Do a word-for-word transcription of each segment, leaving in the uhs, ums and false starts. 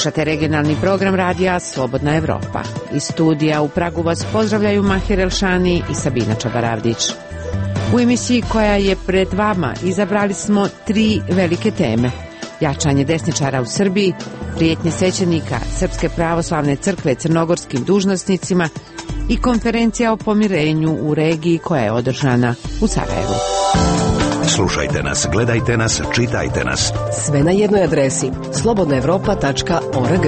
Slušate regionalni program radija Slobodna Evropa. Iz studija u Pragu vas pozdravljaju Mahir Elšani i Sabina Čabaravdić. U emisiji koja je pred vama izabrali smo tri velike teme. Jačanje desničara u Srbiji, prijetnje svećenika Srpske pravoslavne crkve crnogorskim dužnosnicima i konferencija o pomirenju u regiji koja je održana u Sarajevu. Slušajte nas, gledajte nas, čitajte nas. Sve na jednoj adresi slobodna evropa tačka org.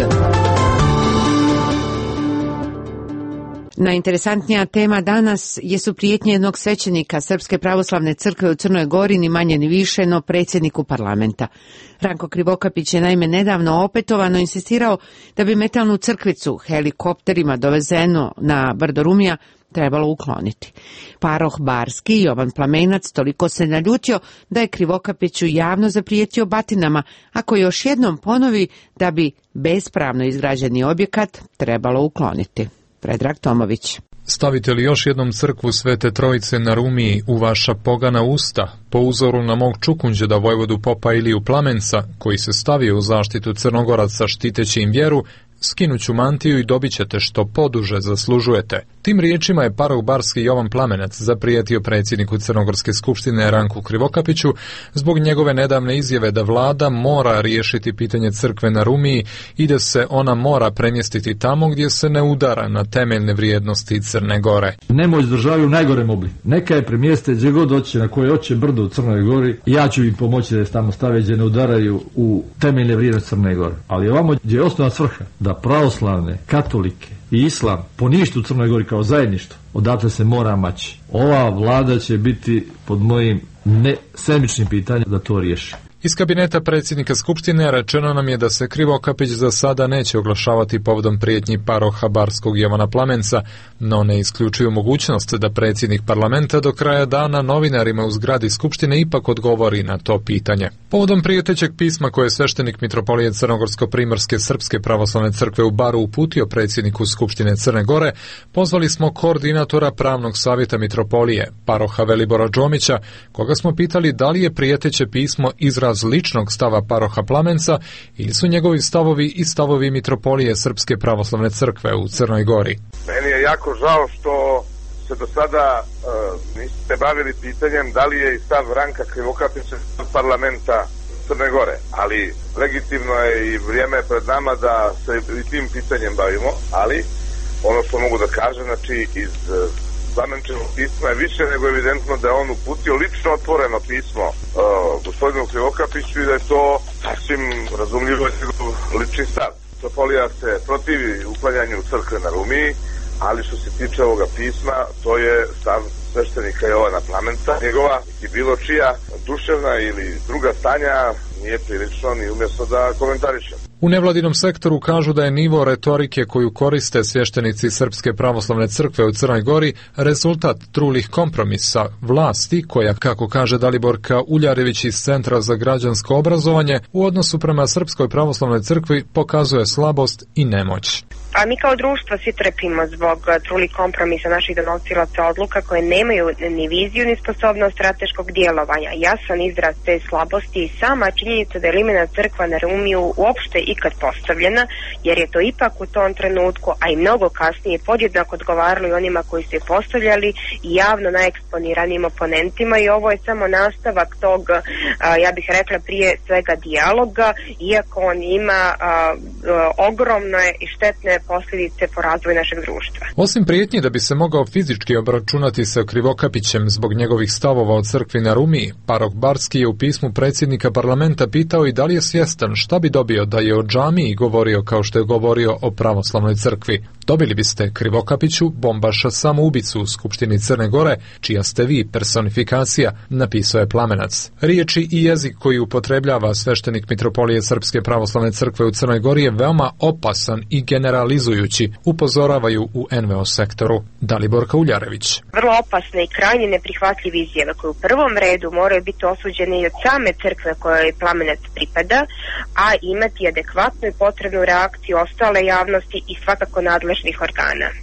Najinteresantnija tema danas jesu prijetnje jednog svećenika Srpske pravoslavne crkve u Crnoj Gori, ni manje ni više, no predsjedniku parlamenta. Ranko Krivokapić je naime nedavno opetovano insistirao da bi metalnu crkvicu helikopterima dovezeno na brdo Rumija trebalo ukloniti. Paroh Barski Jovan Plamenac toliko se naljutio da je Krivokapiću javno zaprijetio batinama ako još jednom ponovi da bi bespravno izgrađeni objekat trebalo ukloniti. Predrag Tomović. Stavite li još jednom crkvu Svete Trojice na Rumiji u vaša pogana usta, po uzoru na mog Čukunđeda vojvodu popa Iliju Plamenca, koji se stavio u zaštitu Crnogoraca štiteći im vjeru, skinuću mantiju i dobit ćete što poduže zaslužujete. Tim riječima je paroh Barski Jovan Plamenac zaprijetio predsjedniku Crnogorske skupštine Ranku Krivokapiću zbog njegove nedavne izjave da vlada mora riješiti pitanje crkve na Rumiji i da se ona mora premjestiti tamo gdje se ne udara na temeljne vrijednosti Crne Gore. Nemoć državi u najgorem obliku. Neka je premjeste gdje god hoće, na koje hoće brdo u Crnoj Gori, i ja ću im pomoći da se tamo stave gdje ne udaraju u temeljne vrijednosti Crne Gore. Ali ovamo gdje je osnovna svrha da pravoslavne, katolike i islam poništu u Crnoj Gori kao zajedništvo, odatle se mora maći. Ova vlada će biti pod mojim ne semičnim pitanjem da to riješi. Iz kabineta predsjednika Skupštine rečeno nam je da se Krivokapić za sada neće oglašavati povodom prijetnji paroha Barskog Jovana Plamenca, no ne isključuju mogućnost da predsjednik parlamenta do kraja dana novinarima u zgradi Skupštine ipak odgovori na to pitanje. Povodom prijetećeg pisma koje je sveštenik mitropolije Crnogorsko-primorske Srpske pravoslavne crkve u Baru uputio predsjedniku Skupštine Crne Gore, pozvali smo koordinatora pravnog savjeta mitropolije, paroha Velibora Džomića, koga smo pitali da li je prijeteće pismo izraz ličnog stava paroha Plamenca ili su njegovi stavovi i stavovi mitropolije Srpske pravoslavne crkve u Crnoj Gori. Meni je jako žao što se do sada uh, niste bavili pitanjem da li je i stav Ranka Krivokapića parlamenta Crne Gore, ali legitimno je i vrijeme pred nama da se i tim pitanjem bavimo, ali ono što mogu da kažem, znači iz uh, zamenčenog pisma je više nego evidentno da je on uputio lično otvoreno pismo uh, gospodinu Krivokapiću i da je to sasvim razumljivo lični stav. Mitropolija se protivi uklanjanju crkve na Rumiji, ali što se tiče ovoga pisma, to je stav sveštenika Jovana Plamenca. Njegova i bilo čija duševna ili druga stanja nije prilično ni umjesto da komentarišem. U nevladinom sektoru kažu da je nivo retorike koju koriste svještenici Srpske pravoslavne crkve u Crnoj Gori rezultat trulih kompromisa vlasti koja, kako kaže Daliborka Uljarević iz Centra za građansko obrazovanje, u odnosu prema Srpskoj pravoslavnoj crkvi pokazuje slabost i nemoć. A mi kao društvo svi trpimo zbog trulih kompromisa naših donosilaca odluka koje nemaju ni viziju ni sposobnost strateškog djelovanja. Jasan izraz te slabosti i sama činjenica da je limena crkva na Rumiju uopšte ikad postavljena, jer je to ipak u tom trenutku, a i mnogo kasnije podjednako odgovarali onima koji su je postavljali i javno najeksponiranijim oponentima, i ovo je samo nastavak tog, a, ja bih rekla prije svega dijaloga, iako on ima a, a, ogromne i štetne posljedice po razvoju našeg društva. Osim prijetnji da bi se mogao fizički obračunati sa Krivokapićem zbog njegovih stavova o crkvi na Rumiji, paroh Barski je u pismu predsjednika parlamenta pitao i da li je svjestan šta bi dobio da je o džamiji govorio kao što je govorio o pravoslavnoj crkvi. Dobili biste Krivokapiću bombaša samoubicu u Skupštini Crne Gore, čija ste vi personifikacija, napisao je Plamenac. Riječi i jezik koji upotrebljava sveštenik mitropolije Srpske pravoslavne crkve u Crnoj Gori je veoma opasan i generalizujući, upozoravaju u en ve o sektoru. Daliborka Uljarević. Vrlo opasne i krajnje neprihvatljive izjave koje u prvom redu moraju biti osuđene i od same crkve kojoj Plamenac pripada, a imati adekvatnu i potrebnu reakciju ostale javnosti i svakako nadležnih organa.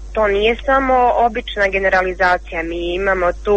to nije samo obična generalizacija. Mi imamo tu,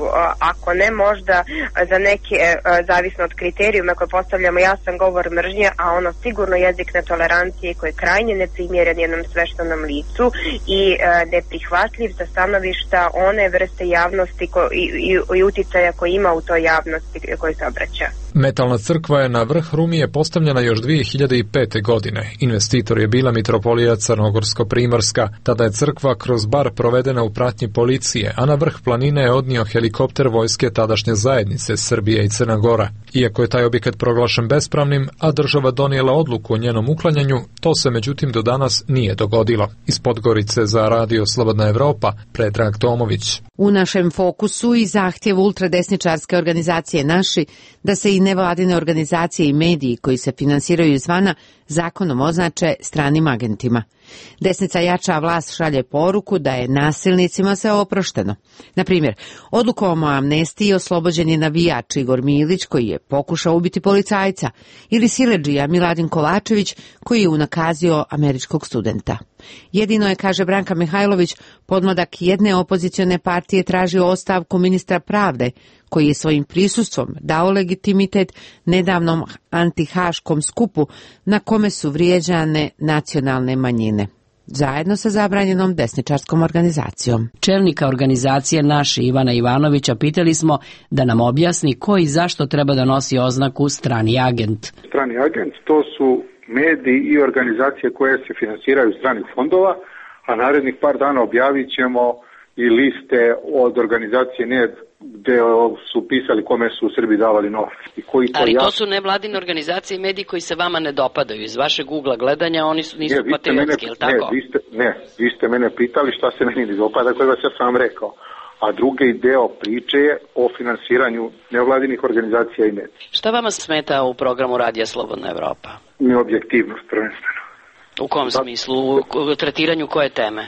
ako ne možda za neke, zavisno od kriterijuma koje postavljamo, jasan govor mržnje, a ono sigurno jezik netolerancije koji je krajnje neprimjeren jednom sveštenom licu i neprihvatljiv sa stanovišta one vrste javnosti ko, i, i, i uticaja koji ima u toj javnosti koji se obraća. Metalna crkva je na vrh Rumije postavljena još dvije hiljade pete. godine. Investitor je bila mitropolija Crnogorsko-Primorska. Tada je crkva kroz bar provedena u pratnji policije, a na vrh planine je odnio helikopter vojske tadašnje zajednice Srbije i Crna Gora. Iako je taj objekat proglašen bespravnim, a država donijela odluku o njenom uklanjanju, to se međutim do danas nije dogodilo. Iz Podgorice za Radio Slobodna Evropa, Predrag Tomović. U našem fokusu i zahtjev ultradesničarske organizacije Naši da se i nevladine organizacije i mediji koji se finansiraju izvana zakonom označe stranim agentima. Desnica jača, vlast šalje poruku da je nasilnicima sve oprošteno. Na primjer, odlukom o amnestiji oslobođen je navijač Igor Milić koji je pokušao ubiti policajca ili siledžija Miladin Kovačević koji je unakazio američkog studenta. Jedino je, kaže Branka Mihajlović, podmladak jedne opozicione partije tražio ostavku ministra pravde koji je svojim prisustvom dao legitimitet nedavnom antihaškom skupu na kome su vrijeđane nacionalne manjine, zajedno sa zabranjenom desničarskom organizacijom. Čelnika organizacije Naši Ivana Ivanovića pitali smo da nam objasni ko i zašto treba da nosi oznaku strani agent. Strani agent to su mediji i organizacije koje se finansiraju iz stranih fondova, a narednih par dana objavit ćemo i liste od organizacije N E D gde su pisali kome su Srbi davali novac. I koji to Ali ja... to su nevladine organizacije i mediji koji se vama ne dopadaju. Iz vašeg ugla gledanja oni su, nisu ne, patriotski, je li tako? Ne vi, ste, ne, vi ste mene pitali šta se meni ne dopada, koje vas ja sam vam rekao. A drugi deo priče je o finansiranju nevladinih organizacija i medija. Šta vama smeta u programu Radija Slobodna Evropa? Neobjektivnost, prvenstveno. U kom da. smislu? U tretiranju koje teme?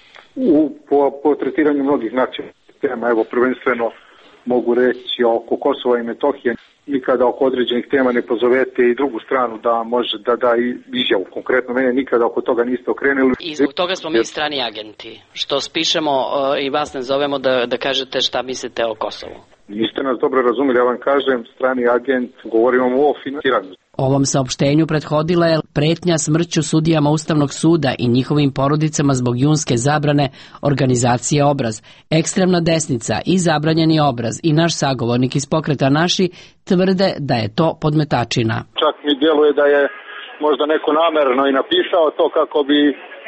U, po, po tretiranju mnogih nacionalnih tema. Evo, prvenstveno mogu reći oko Kosova i Metohije. Nikada oko određenih tema ne pozovete i drugu stranu da može da da izjavu. Konkretno mene nikada oko toga niste okrenuli. I zbog toga smo mi strani agenti. Što spišemo uh, i vas ne zovemo da, da kažete šta mislite o Kosovu. Niste nas dobro razumjeli, ja vam kažem, strani agent, govorimo o financiranju. Ovom saopštenju prethodila je pretnja smrću sudijama Ustavnog suda i njihovim porodicama zbog junske zabrane organizacije Obraz. Ekstremna desnica i zabranjeni Obraz i naš sagovornik iz pokreta Naši tvrde da je to podmetačina. Čak mi djeluje da je možda neko namerno i napisao to kako bi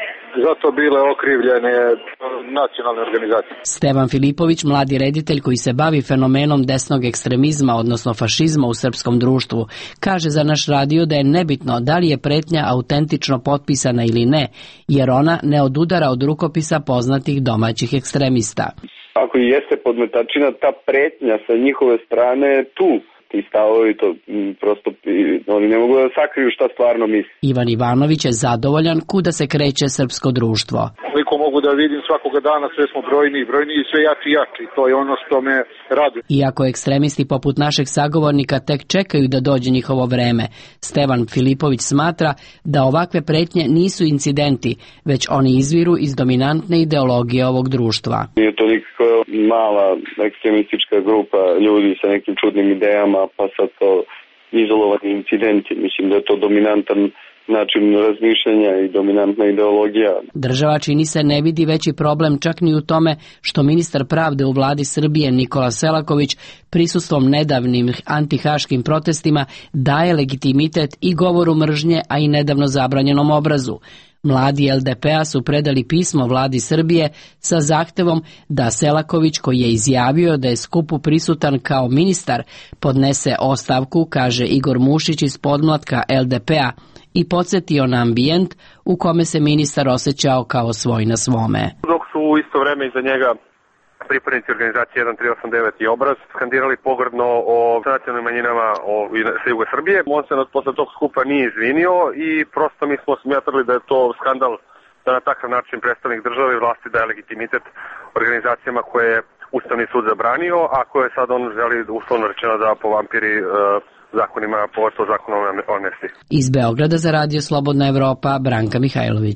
zato bile okrivljene nacionalne organizacije. Stevan Filipović, mladi reditelj koji se bavi fenomenom desnog ekstremizma, odnosno fašizma u srpskom društvu, kaže za naš radio da je nebitno da li je pretnja autentično potpisana ili ne, jer ona ne odudara od rukopisa poznatih domaćih ekstremista. Ako i jeste podmetačina, ta pretnja sa njihove strane tu. Ti stavovi, to m, prosto oni ne mogu da sakriju šta stvarno misli. Ivan Ivanović je zadovoljan kuda se kreće srpsko društvo. Koliko mogu da vidim svakoga dana, sve smo brojni, brojni i sve jači i jači. To je ono što me raduje. Iako ekstremisti poput našeg sagovornika tek čekaju da dođe njihovo vreme, Stevan Filipović smatra da ovakve pretnje nisu incidenti, već oni izviru iz dominantne ideologije ovog društva. Nije to nikakva mala ekstremistička grupa ljudi sa nekim čudnim idejama, pa sad to izolovani incidenti. Mislim da je to dominantan način razmišljanja i dominantna ideologija. Država, čini se, ne vidi veći problem čak ni u tome što ministar pravde u vladi Srbije Nikola Selaković prisustvom nedavnim antihaškim protestima daje legitimitet i govoru mržnje, a i nedavno zabranjenom Obrazu. Mladi L D P-a su predali pismo vladi Srbije sa zahtevom da Selaković, koji je izjavio da je skupu prisutan kao ministar, podnese ostavku, kaže Igor Mušić iz podmlatka L D P-a, i podsjetio na ambijent u kome se ministar osjećao kao svoj na svome. Dok su u isto vreme iza njega pripadnici organizacije jedan tri osam devet i Obraz skandirali pogrdno o nacionalnim manjinama o, sa juga Srbije. On se posle tog skupa nije izvinio i prosto mi smo smatrali da je to skandal da na takav način predstavnik države i vlasti daje legitimitet organizacijama koje je Ustavni sud zabranio, a koje sad on želi uslovno rečeno da povampiri uh, zakonima, pogotovo zakonom o amnestiji. Iz Beograda za Radio Slobodna Evropa, Branka Mihajlović.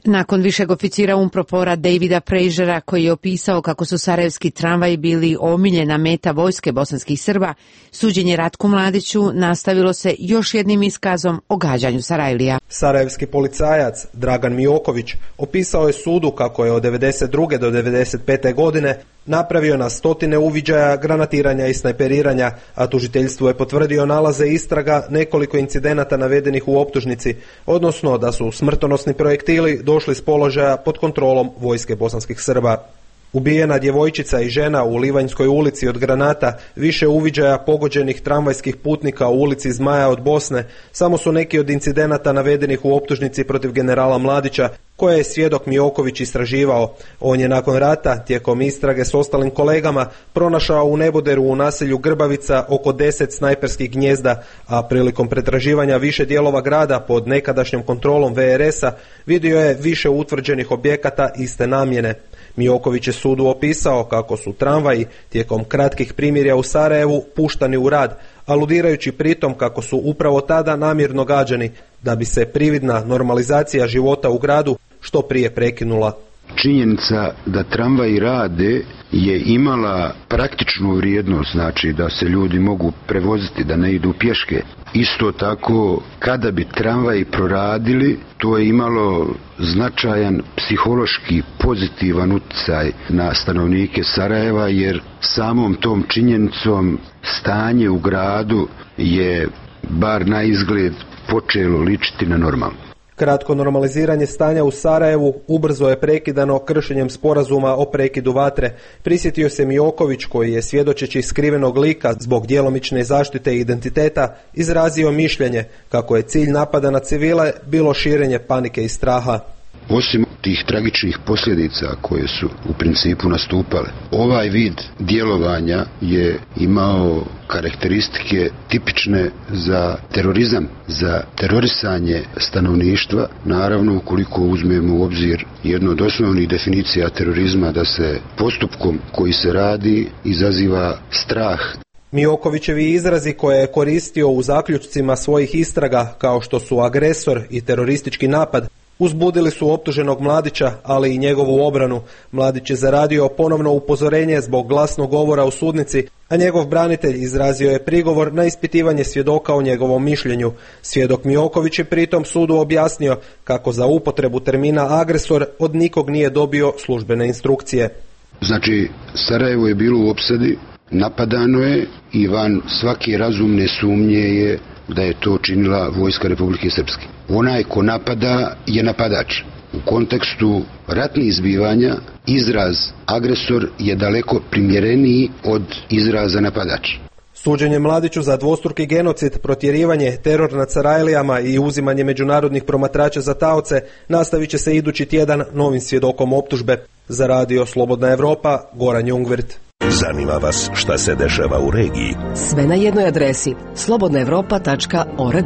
Nakon višeg oficira Unpropora Davida Prežera, koji je opisao kako su sarajevski tramvaji bili omiljena meta vojske bosanskih Srba, suđenje Ratku Mladiću nastavilo se još jednim iskazom o gađanju Sarajlija. Sarajevski policajac Dragan Mijoković opisao je sudu kako je od devedeset druge do devedeset pete godine napravio na stotine uviđaja, granatiranja i snajperiranja, a tužiteljstvo je potvrdio nalaze istraga nekoliko incidenata navedenih u optužnici, odnosno da su smrtonosni projektili došli s položaja pod kontrolom vojske bosanskih Srba. Ubijena djevojčica i žena u Livanjskoj ulici od granata, više uviđaja pogođenih tramvajskih putnika u ulici Zmaja od Bosne, samo su neki od incidenata navedenih u optužnici protiv generala Mladića, koje je svjedok Mijoković istraživao. On je nakon rata, tijekom istrage s ostalim kolegama, pronašao u neboderu u naselju Grbavica oko deset snajperskih gnjezda, a prilikom pretraživanja više dijelova grada pod nekadašnjom kontrolom ve er es a vidio je više utvrđenih objekata iste namjene. Mijoković je sudu opisao kako su tramvaji tijekom kratkih primirja u Sarajevu puštani u rad, aludirajući pritom kako su upravo tada namjerno gađani, da bi se prividna normalizacija života u gradu što prije prekinula. Činjenica da tramvaji rade je imala praktičnu vrijednost, znači da se ljudi mogu prevoziti, da ne idu pješke. Isto tako, kada bi tramvaji proradili, to je imalo značajan psihološki pozitivan utjecaj na stanovnike Sarajeva, jer samom tom činjenicom stanje u gradu je, bar na izgled, počelo ličiti na normalno. Kratko normaliziranje stanja u Sarajevu ubrzo je prekidano kršenjem sporazuma o prekidu vatre. Prisjetio se Mijoković, koji je svjedočeći skrivenog lika zbog djelomične zaštite identiteta izrazio mišljenje kako je cilj napada na civile bilo širenje panike i straha. Osim tih tragičnih posljedica koje su u principu nastupale, ovaj vid djelovanja je imao karakteristike tipične za terorizam, za terorisanje stanovništva. Naravno, ukoliko uzmemo u obzir jednu od osnovnih definicija terorizma, da se postupkom koji se radi izaziva strah. Mijokovićevi izrazi koje je koristio u zaključcima svojih istraga, kao što su agresor i teroristički napad, uzbudili su optuženog Mladića, ali i njegovu obranu. Mladić je zaradio ponovno upozorenje zbog glasnog govora u sudnici, a njegov branitelj izrazio je prigovor na ispitivanje svjedoka o njegovom mišljenju. Svjedok Mijoković je pritom sudu objasnio kako za upotrebu termina agresor od nikog nije dobio službene instrukcije. Znači, Sarajevo je bilo u opsadi, napadano je i van svake razumne sumnje je da je to činila vojska Republike Srpske. Onaj ko napada je napadač. U kontekstu ratnih zbivanja izraz agresor je daleko primjereniji od izraza napadač. Suđenje Mladiću za dvostruki genocid, protjerivanje, teror nad Sarajlijama i uzimanje međunarodnih promatrača za taoce nastavit će se idući tjedan novim svjedokom optužbe. Za radio Slobodna Evropa, Goran Jungwirth. Zanima vas šta se dešava u regiji? Sve na jednoj adresi slobodna evropa tačka org.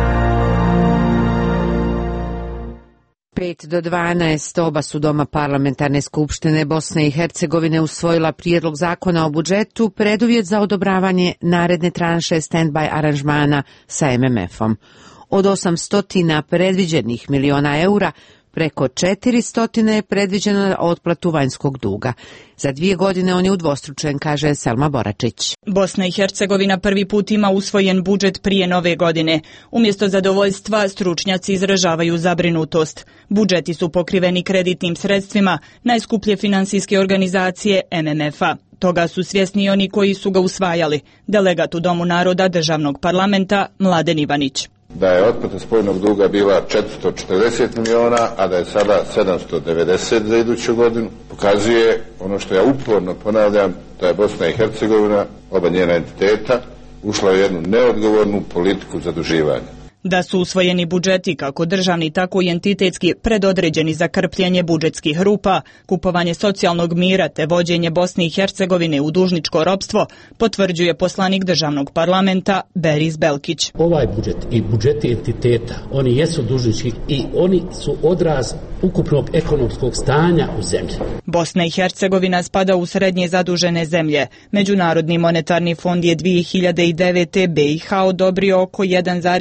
pet do dvanaest oba su doma parlamentarne skupštine Bosne i Hercegovine usvojila prijedlog zakona o budžetu, preduvjet za odobravanje naredne tranše stand-by aranžmana sa em em efom. Od osamsto predviđenih miliona eura, preko četiristo je predviđeno na otplatu vanjskog duga. Za dvije godine on je udvostručen, kaže Selma Boračić. Bosna i Hercegovina prvi put ima usvojen budžet prije nove godine. Umjesto zadovoljstva, stručnjaci izražavaju zabrinutost. Budžeti su pokriveni kreditnim sredstvima najskuplje finansijske organizacije em em efa. Toga su svjesni oni koji su ga usvajali. Delegat u Domu naroda državnog parlamenta Mladen Ivanić. Da je otplata spoljnog duga bila četiristo četrdeset miliona, a da je sada sedamsto devedeset za iduću godinu, pokazuje ono što ja uporno ponavljam, da je Bosna i Hercegovina, oba njena entiteta, ušla u jednu neodgovornu politiku zaduživanja. Da su usvojeni budžeti kako državni tako i entitetski predodređeni za krpljenje budžetskih rupa, kupovanje socijalnog mira te vođenje Bosne i Hercegovine u dužničko ropstvo, potvrđuje poslanik državnog parlamenta Beris Belkić. Ovaj budžet i budžeti entiteta, oni jesu dužnički i oni su odraz ukupnog ekonomskog stanja u zemlji. Bosna i Hercegovina spada u srednje zadužene zemlje. Međunarodni monetarni fond je dvije hiljade devete. be i ha odobrio oko jedan zarez dvije milijarde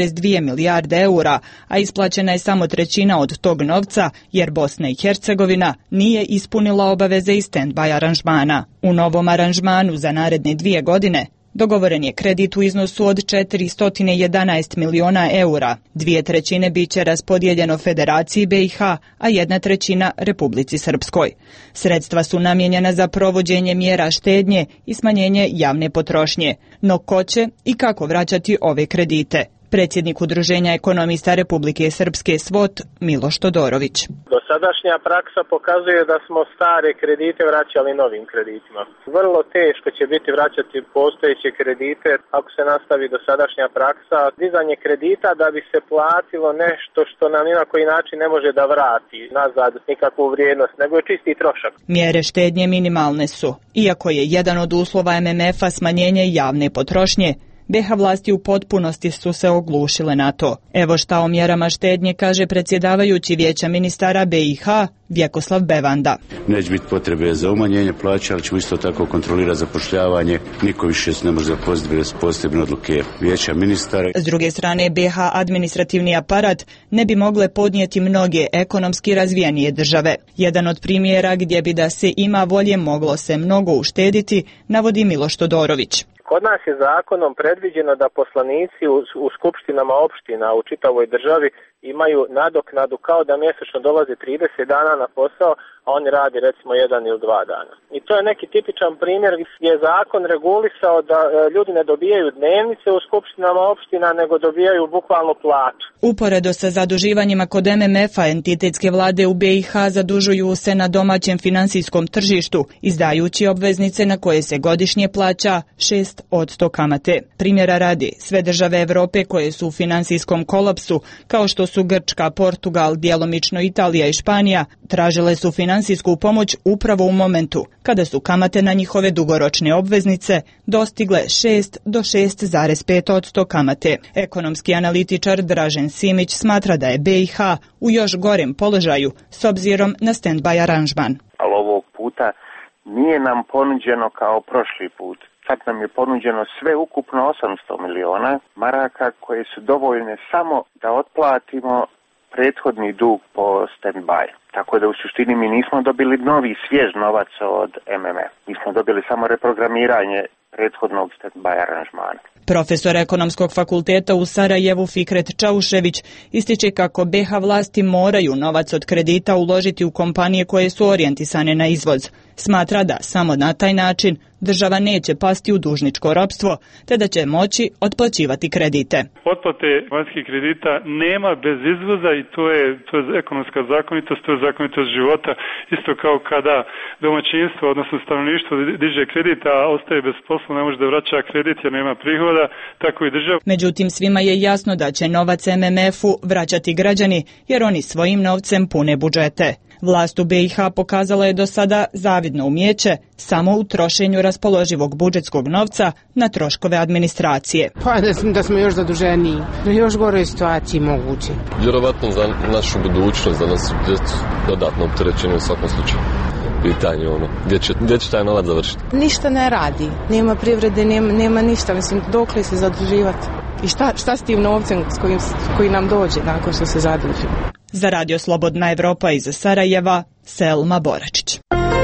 milijarde eura, a isplaćena je samo trećina od tog novca jer Bosna i Hercegovina nije ispunila obaveze iz stand-by aranžmana. U novom aranžmanu za naredne dvije godine dogovoren je kredit u iznosu od četiristo jedanaest miliona eura. Dvije trećine biće raspodijeljeno Federaciji B i H, a jedna trećina Republici Srpskoj. Sredstva su namijenjena za provođenje mjera štednje i smanjenje javne potrošnje. No ko će i kako vraćati ove kredite? Predsjednik Udruženja ekonomista Republike Srpske S V O T Miloš Todorović. Dosadašnja praksa pokazuje da smo stare kredite vraćali novim kreditima. Vrlo teško će biti vraćati postojeće kredite ako se nastavi dosadašnja praksa. Dizanje kredita da bi se platilo nešto što nam ni na koji način ne može da vrati nazad nikakvu vrijednost, nego je čisti trošak. Mjere štednje minimalne su. Iako je jedan od uslova M M F-a smanjenje javne potrošnje, B H vlasti u potpunosti su se oglušile na to. Evo šta o mjerama štednje kaže predsjedavajući Vijeća ministara B i H Vjekoslav Bevanda. Neće biti potrebe za umanjenje plaća, ali ćemo isto tako kontrolirati zapošljavanje. Niko više se ne može zaposliti bez posebne odluke Vijeća ministara. S druge strane, B H administrativni aparat ne bi mogle podnijeti mnoge ekonomski razvijenije države. Jedan od primjera gdje bi da se ima volje moglo se mnogo uštediti, navodi Miloš Todorović. Kod nas je zakonom predviđeno da poslanici u, u skupštinama opština u čitavoj državi imaju nadoknadu kao da mjesečno dolaze trideset dana na posao, a oni radi recimo jedan ili dva dana. I to je neki tipičan primjer gdje je zakon regulisao da e, ljudi ne dobijaju dnevnice u skupštinama opština, nego dobijaju bukvalno plaću. Uporedo sa zaduživanjima kod M M F-a, entitetske vlade u B i H zadužuju se na domaćem finansijskom tržištu, izdajući obveznice na koje se godišnje plaća šest posto kamate. Primjera radi, sve države Europe koje su u finansijskom kolapsu, kao što su Grčka, Portugal, djelomično Italija i Španija, tražile su finansijsku pomoć upravo u momentu kada su kamate na njihove dugoročne obveznice dostigle šest do šest zarez pet posto kamate. Ekonomski analitičar Dražen Simić smatra da je B i H u još gorem položaju s obzirom na stand-by aranžman. Ali ovog puta nije nam ponuđeno kao prošli put. Sad nam je ponuđeno sve ukupno osamsto miliona maraka koje su dovoljne samo da otplatimo prethodni dug po stand-by. Tako da u suštini mi nismo dobili novi svjež novac od M M F. Mi smo dobili samo reprogramiranje prethodnog stand-by aranžmana. Profesor ekonomskog fakulteta u Sarajevu Fikret Čaušević ističe kako B H vlasti moraju novac od kredita uložiti u kompanije koje su orijentisane na izvoz. Smatra da samo na taj način država neće pasti u dužničko ropstvo, te da će moći otplaćivati kredite. Otplate vanjskih kredita nema bez izvoza i to je, to je ekonomska zakonitost, to je zakonitost života. Isto kao kada domaćinstvo, odnosno stanovništvo diže kredit, a ostaje bez posla, ne može da vraća kredit jer nema prihoda, tako i država. Međutim, svima je jasno da će novac M M F-u vraćati građani, jer oni svojim novcem pune budžete. Vlast u B i H pokazala je do sada zavidno umijeće samo u trošenju raspoloživog budžetskog novca na troškove administracije. Pa da smo, da smo još zaduženiji, da još gore situaciji moguće. Vjerovatno za našu budućnost, za nas djecu dodatno opterećenje u svakom slučaju. Pitanje ono, gdje će, gdje će taj novac završiti? Ništa ne radi, nema privrede, nema, nema ništa, mislim, dokle se zaduživati. I šta, šta s tim novcem s kojim, koji nam dođe nakon što se zadužimo? Za Radio Slobodna Evropa iz Sarajeva, Selma Boračić.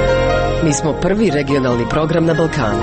Mi smo prvi regionalni program na Balkanu.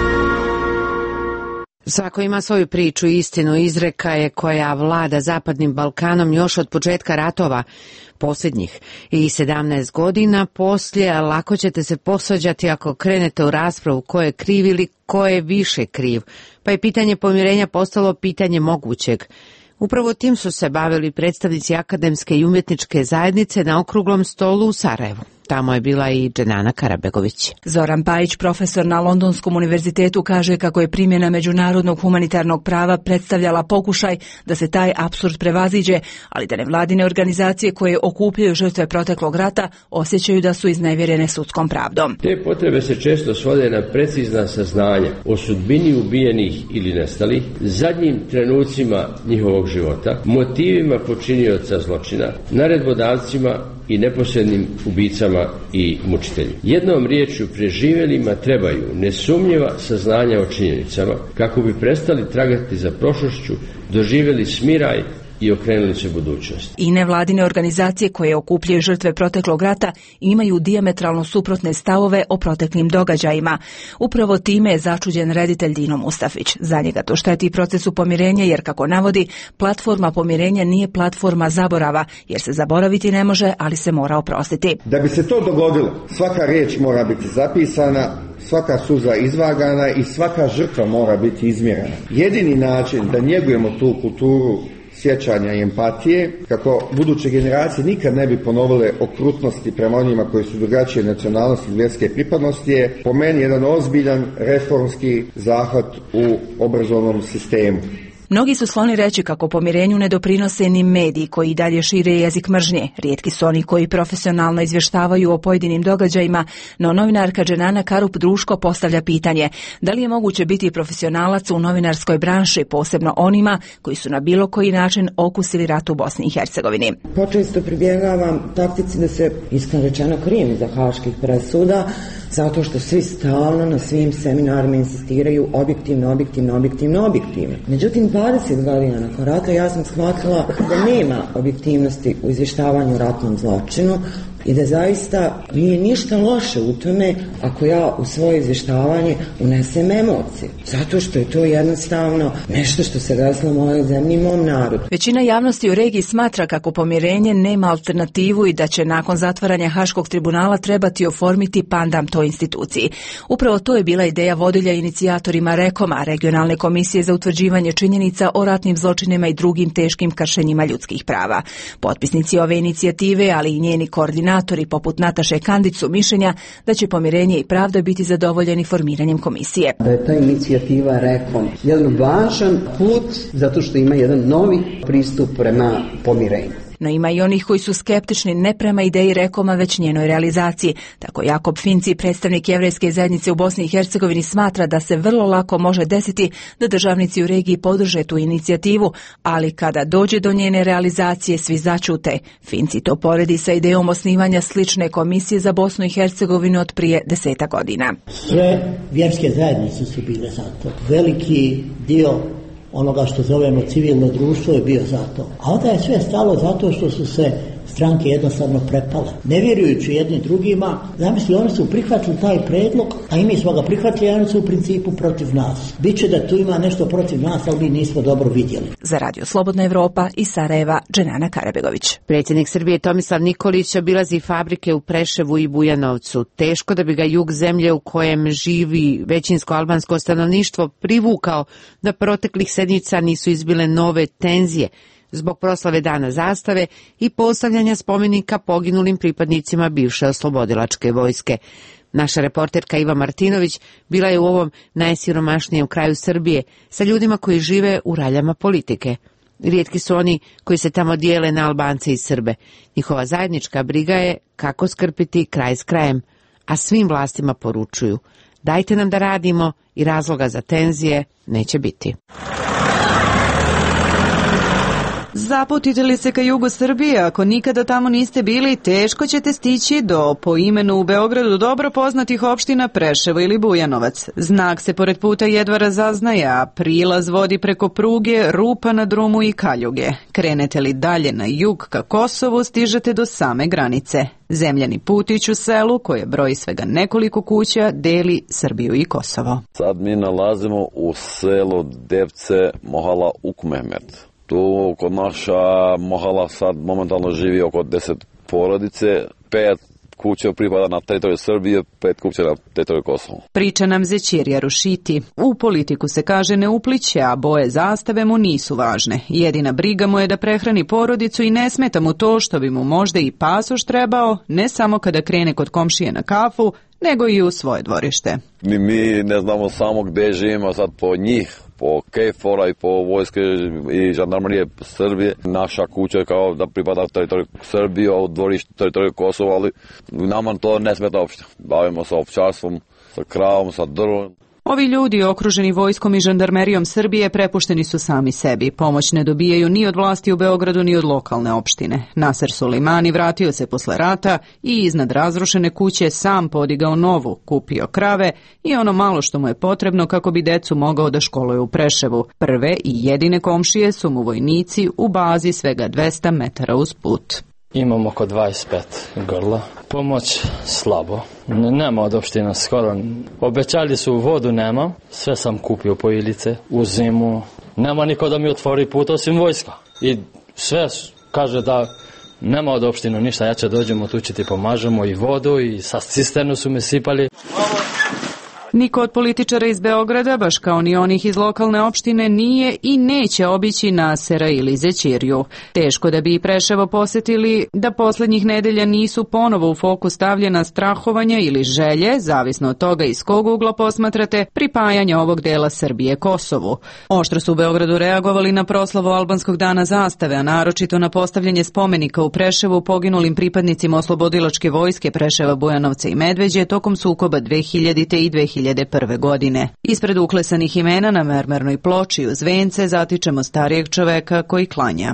Svako ima svoju priču i istinu, izreka je koja vlada Zapadnim Balkanom još od početka ratova posljednjih i sedamnaest godina poslije. Lako ćete se posvađati ako krenete u raspravu ko je kriv ili ko je više kriv, pa je pitanje pomirenja postalo pitanje mogućeg. Upravo tim su se bavili predstavnici akademske i umjetničke zajednice na okruglom stolu u Sarajevu. Tamo je bila i Dženana Karabegović. Zoran Pajić, profesor na Londonskom univerzitetu, kaže kako je primjena međunarodnog humanitarnog prava predstavljala pokušaj da se taj apsurd prevaziđe, ali da nevladine organizacije koje okupljaju žrtve proteklog rata osjećaju da su iznevjerene sudskom pravdom. Te potrebe se često svode na precizna saznanja o sudbini ubijenih ili nestalih, zadnjim trenucima njihovog života, motivima počinioca zločina, naredbodavcima i neposrednim ubicama i mučiteljima. Jednom riječju, preživjelima trebaju nesumnjiva saznanja o činjenicama kako bi prestali tragati za prošlošću, doživjeli smiraj i okrenuli se budućnosti. I nevladine organizacije koje okupljaju žrtve proteklog rata imaju dijametralno suprotne stavove o proteklim događajima. Upravo time je začuđen reditelj Dino Mustafić. Za njega to šteti procesu pomirenja jer, kako navodi, platforma pomirenja nije platforma zaborava, jer se zaboraviti ne može, ali se mora oprostiti. Da bi se to dogodilo, svaka riječ mora biti zapisana, svaka suza izvagana i svaka žrtva mora biti izmjerena. Jedini način da njegujemo tu kulturu sjećanja i empatije, kako buduće generacije nikad ne bi ponovile okrutnosti prema onima koji su drugačije nacionalnosti i vjerske pripadnosti, je po meni jedan ozbiljan reformski zahvat u obrazovnom sistemu. Mnogi su skloni reći kako pomirenju ne doprinose ni mediji koji dalje šire jezik mržnje. Rijetki su oni koji profesionalno izvještavaju o pojedinim događajima, no novinarka Dženana Karup-Druško postavlja pitanje da li je moguće biti profesionalac u novinarskoj branši, posebno onima koji su na bilo koji način okusili rat u Bosni i Hercegovini. Počesto pribjegavam taktici da se, iskreno rečeno, krijem iza haških presuda, zato što svi stalno na svim seminarima insistiraju objektivno, objektivno, objektivno, objektivno. Međutim, dvadeset godina nakon rata ja sam shvatila da nema objektivnosti u izvještavanju o ratnom zločinu i da zaista nije ništa loše u tome ako ja u svoje izvještavanje unesem emocije. Zato što je to jednostavno nešto što se desilo mojoj zemlji i mom narodu. Većina javnosti u regiji smatra kako pomirenje nema alternativu i da će nakon zatvaranja Haškog tribunala trebati oformiti pandam toj instituciji. Upravo to je bila ideja vodilja inicijatorima Rekoma, regionalne komisije za utvrđivanje činjenica o ratnim zločinima i drugim teškim kršenjima ljudskih prava. Potpisnici ove inicijative, ali i njeni koordinatori poput Nataše Kandić su mišljenja da će pomirenje i pravda biti zadovoljeni formiranjem komisije. Da je ta inicijativa Rekom jedan važan put zato što ima jedan novi pristup prema pomirenju. No ima i onih koji su skeptični ne prema ideji Rekoma, već njenoj realizaciji. Tako Jakob Finci, predstavnik jevrejske zajednice u Bosni i Hercegovini, smatra da se vrlo lako može desiti da državnici u regiji podrže tu inicijativu, ali kada dođe do njene realizacije svi začute. Finci to poredi sa idejom osnivanja slične komisije za Bosnu i Hercegovinu od prije deseta godina. Sve vjerske zajednice su bile za to. Veliki dio onoga što zovemo civilno društvo je bio za to. A onda je sve stalo zato što su se stranke jednostavno prepale. Ne vjerujući jedni drugima, zamisli, oni su prihvatili taj predlog, a i mi smo ga prihvatili, a oni su u principu protiv nas. Biće da tu ima nešto protiv nas, ali mi nismo dobro vidjeli. Za Radio Slobodna Evropa iz Sarajeva, Dženana Karabegović. Predsjednik Srbije Tomislav Nikolić obilazi fabrike u Preševu i Bujanovcu. Teško da bi ga jug zemlje u kojem živi većinsko albansko stanovništvo privukao da proteklih sedmica nisu izbile nove tenzije zbog proslave Dana zastave i postavljanja spomenika poginulim pripadnicima bivše oslobodilačke vojske. Naša reporterka Iva Martinović bila je u ovom najsiromašnijem kraju Srbije sa ljudima koji žive u raljama politike. Rijetki su oni koji se tamo dijele na Albance i Srbe. Njihova zajednička briga je kako skrpiti kraj s krajem, a svim vlastima poručuju: dajte nam da radimo i razloga za tenzije neće biti. Zaputite li se ka jugu Srbije, ako nikada tamo niste bili, teško ćete stići do po imenu u Beogradu dobro poznatih opština Preševo ili Bujanovac. Znak se pored puta jedva razaznaje, a prilaz vodi preko pruge, rupa na drumu i kaljuge. Krenete li dalje na jug ka Kosovu, stižete do same granice. Zemljani putić u selu, koje broji svega nekoliko kuća, deli Srbiju i Kosovo. Sad mi nalazimo u selu Devce, Mohala Ukmehmet. Tu kod naša Mohala sad momentalno živi oko deset porodice, pet kuća pripada na teritoriju Srbije, pet kuća na teritoriju Kosova. Priča nam Zećirija Rušiti. U politiku se kaže ne upliće, a boje zastave mu nisu važne. Jedina briga mu je da prehrani porodicu i ne smeta mu to što bi mu možda i pasoš trebao, ne samo kada krene kod komšije na kafu, nego i u svoje dvorište. Mi, mi ne znamo samo gdje živimo sad po njih, po KFOR-a i po vojske i žandarmerije Srbije. Naša kuća je kao da pripada teritoriju Srbije, a u dvorištu teritoriju Kosova, ali nama to ne smeta uopšte. Bavimo se ovčarstvom, sa kravom, sa drvom. Ovi ljudi, okruženi vojskom i žandarmerijom Srbije, prepušteni su sami sebi. Pomoć ne dobijaju ni od vlasti u Beogradu ni od lokalne opštine. Naser Sulejmani vratio se posle rata i iznad razrušene kuće sam podigao novu, kupio krave i ono malo što mu je potrebno kako bi decu mogao da školuje u Preševu. Prve i jedine komšije su mu vojnici u bazi svega dvesta metara uz put. Imamo oko dvadeset pet grla. Pomoć slabo. Nema od opština skoro. Obećali su vodu, nema. Sve sam kupio po ilice u zimu. Nema niko da mi otvori put osim vojska. I sve kaže da nema od opština ništa. Ja će dođemo tu, će ti pomažemo i vodu i sa cisternu su me sipali. Niko od političara iz Beograda, baš kao ni onih iz lokalne opštine, nije i neće obići Nasera ili Zećirju. Teško da bi i Preševo posetili da poslednjih nedelja nisu ponovo u fokus stavljena strahovanja ili želje, zavisno od toga iz kog ugla posmatrate, pripajanja ovog dela Srbije Kosovu. Oštro su u Beogradu reagovali na proslavu albanskog dana zastave, a naročito na postavljanje spomenika u Preševu poginulim pripadnicima oslobodilačke vojske Preševa, Bujanovca i Medveđe tokom sukoba dve hiljadite i dve hiljade prve. godine. Ispred uklesanih imena na mermernoj ploči uz vence zatičemo starijeg čoveka koji klanja.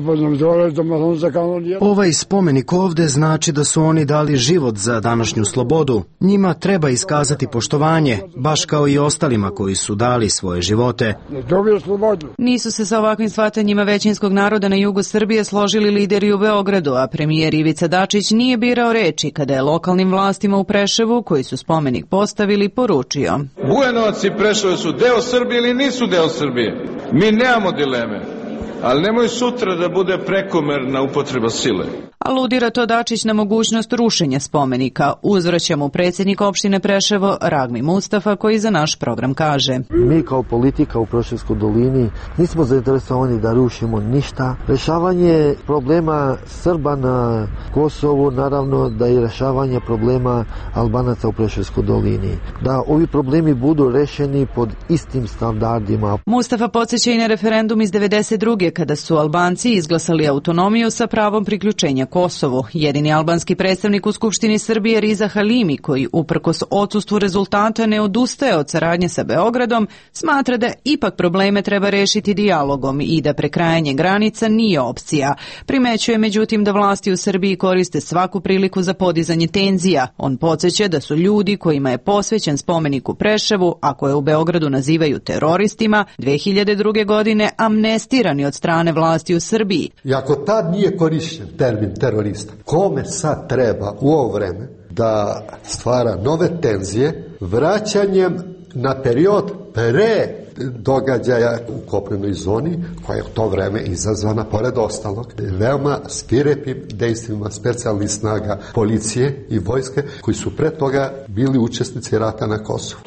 Ovaj spomenik ovde znači da su oni dali život za današnju slobodu. Njima treba iskazati poštovanje, baš kao i ostalima koji su dali svoje živote. Nisu se sa ovakvim shvatanjima većinskog naroda na jugu Srbije složili lideri u Beogradu, a premijer Ivica Dačić nije birao reči kada je lokalnim vlastima u Preševu, koji su spomenik postavili, poručio. Bujanovac i Preševo su deo Srbije ili nisu deo Srbije? Mi nemamo dileme, ali nemoj sutra da bude prekomerna upotreba sile. Aludira to Dačić na mogućnost rušenja spomenika. Uzvraća mu predsjednik opštine Preševo Ragmi Mustafa, koji za naš program kaže: Mi kao politika u Preševskoj dolini nismo zainteresovani da rušimo ništa. Rešavanje problema Srba na Kosovu, naravno da i rešavanje problema Albanaca u Preševskoj dolini. Da ovi problemi budu rešeni pod istim standardima. Mustafa podsjeća i na referendum iz devedeset druge kada su Albanci izglasali autonomiju sa pravom priključenja Kosovu. Jedini albanski predstavnik u Skupštini Srbije Riza Halimi, koji uprkos odsustvu rezultata ne odustaje od saradnje sa Beogradom, smatra da ipak probleme treba rešiti dijalogom i da prekrajanje granica nije opcija. Primećuje međutim da vlasti u Srbiji koriste svaku priliku za podizanje tenzija. On podsjeća da su ljudi kojima je posvećen spomenik u Preševu, a koje u Beogradu nazivaju teroristima, dve hiljade druge. godine amnestirani od strane vlasti u Srbiji. I ako tad nije korišćen termin terorista, kome sad treba u ovo vreme da stvara nove tenzije vraćanjem na period pre događaja u kopnenoj zoni, koja je u to vreme izazvana, pored ostalog, veoma svirepim dejstvima specijalnih snaga policije i vojske, koji su pre toga bili učesnici rata na Kosovu.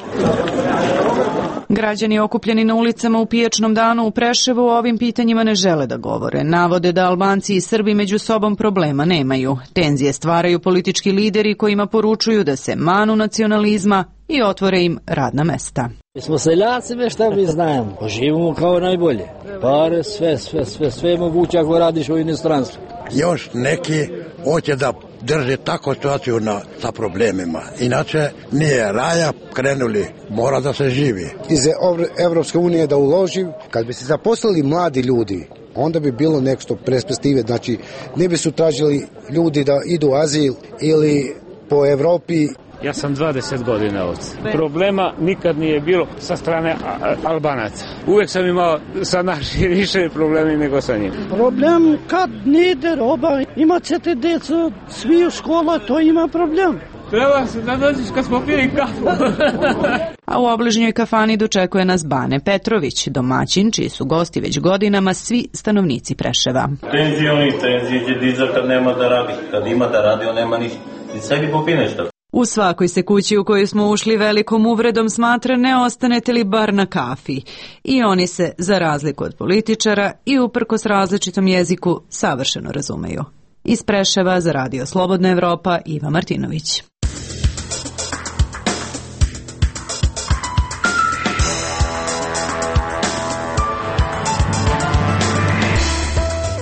Građani okupljeni na ulicama u pijačnom danu u Preševu o ovim pitanjima ne žele da govore. Navode da Albanci i Srbi među sobom problema nemaju. Tenzije stvaraju politički lideri kojima poručuju da se manu nacionalizma i otvore im radna mesta. Mi smo seljaci, me šta mi znamo. Živimo kao najbolje. Pare, sve, sve, sve, sve moguće ako radiš u inostranstvu. Još neki hoće da drži tako situaciju na, sa problemima. Inače, nije raja, krenuli, mora da se živi. Iz Evropske unije da uloži, kad bi se zaposlili mladi ljudi, onda bi bilo nešto perspektive. Znači, ne bi su tražili ljudi da idu u azil ili po Evropi. Ja sam dvadeset godina ovdje. Problema nikad nije bilo sa strane Albanaca. Uvijek sam imao sa naših više problemi nego sa njim. Problem kad ne ide roba, imate djecu, svi u škola, to ima problem. Treba se da dođeš kad smo pili kafu. A u obližnjoj kafani dočekuje nas Bane Petrović, domaćin, čiji su gosti već godinama svi stanovnici Preševa. Tenzije oni, tenzije će dizati kad nema da radi. Kad ima da radi, on nema ništa. I sad i popine što. U svakoj se kući u koju smo ušli velikom uvredom smatra ne ostanete li bar na kafi. I oni se, za razliku od političara i uprkos različitom jeziku, savršeno razumeju. Iz Preševa za Radio Slobodna Evropa, Iva Martinović.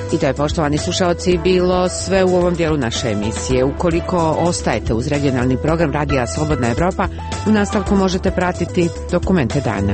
I to je, poštovani slušalci, bilo sve u ovom dijelu naše emisije. Ukoliko ostajete uz regionalni program Radija Slobodna Evropa, u nastavku možete pratiti dokumente dana.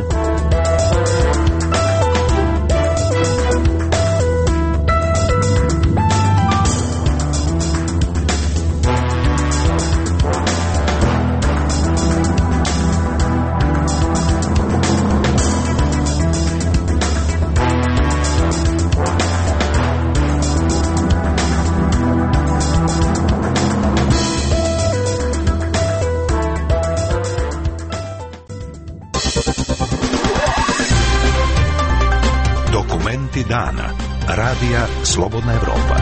Dana. Radija Slobodna Evropa.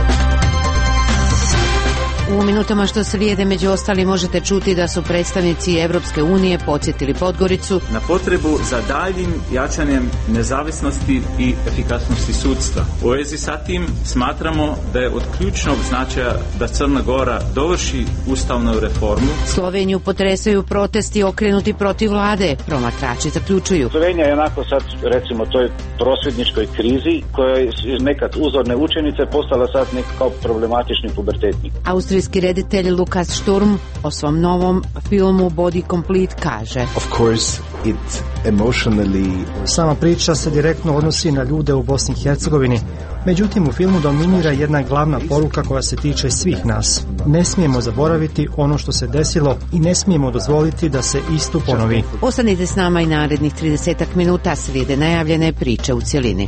U minutama što slijede, među ostali, možete čuti da su predstavnici Evropske unije podsjetili Podgoricu na potrebu za daljim jačanjem nezavisnosti i efikasnosti sudstva. U vezi sa tim smatramo da je od ključnog značaja da Crna Gora dovrši ustavnu reformu. Sloveniju potresaju protesti okrenuti protiv vlade, promatrači zaključuju. Slovenija je onako sad, recimo, toj prosvjedničkoj krizi koja je nekad uzorne učenice postala sad nekako problematični pubertetnik. Austrijski reditelj Lukas Sturm o svom novom filmu Body Complete kaže: Of course it emotionally... Sama priča se direktno odnosi na ljude u Bosni i Hercegovini. Međutim, u filmu dominira jedna glavna poruka koja se tiče svih nas. Ne smijemo zaboraviti ono što se desilo i ne smijemo dozvoliti da se isto ponovi. Ostanite s nama i narednih tridesetak minuta, slijede najavljene priče u cjelini.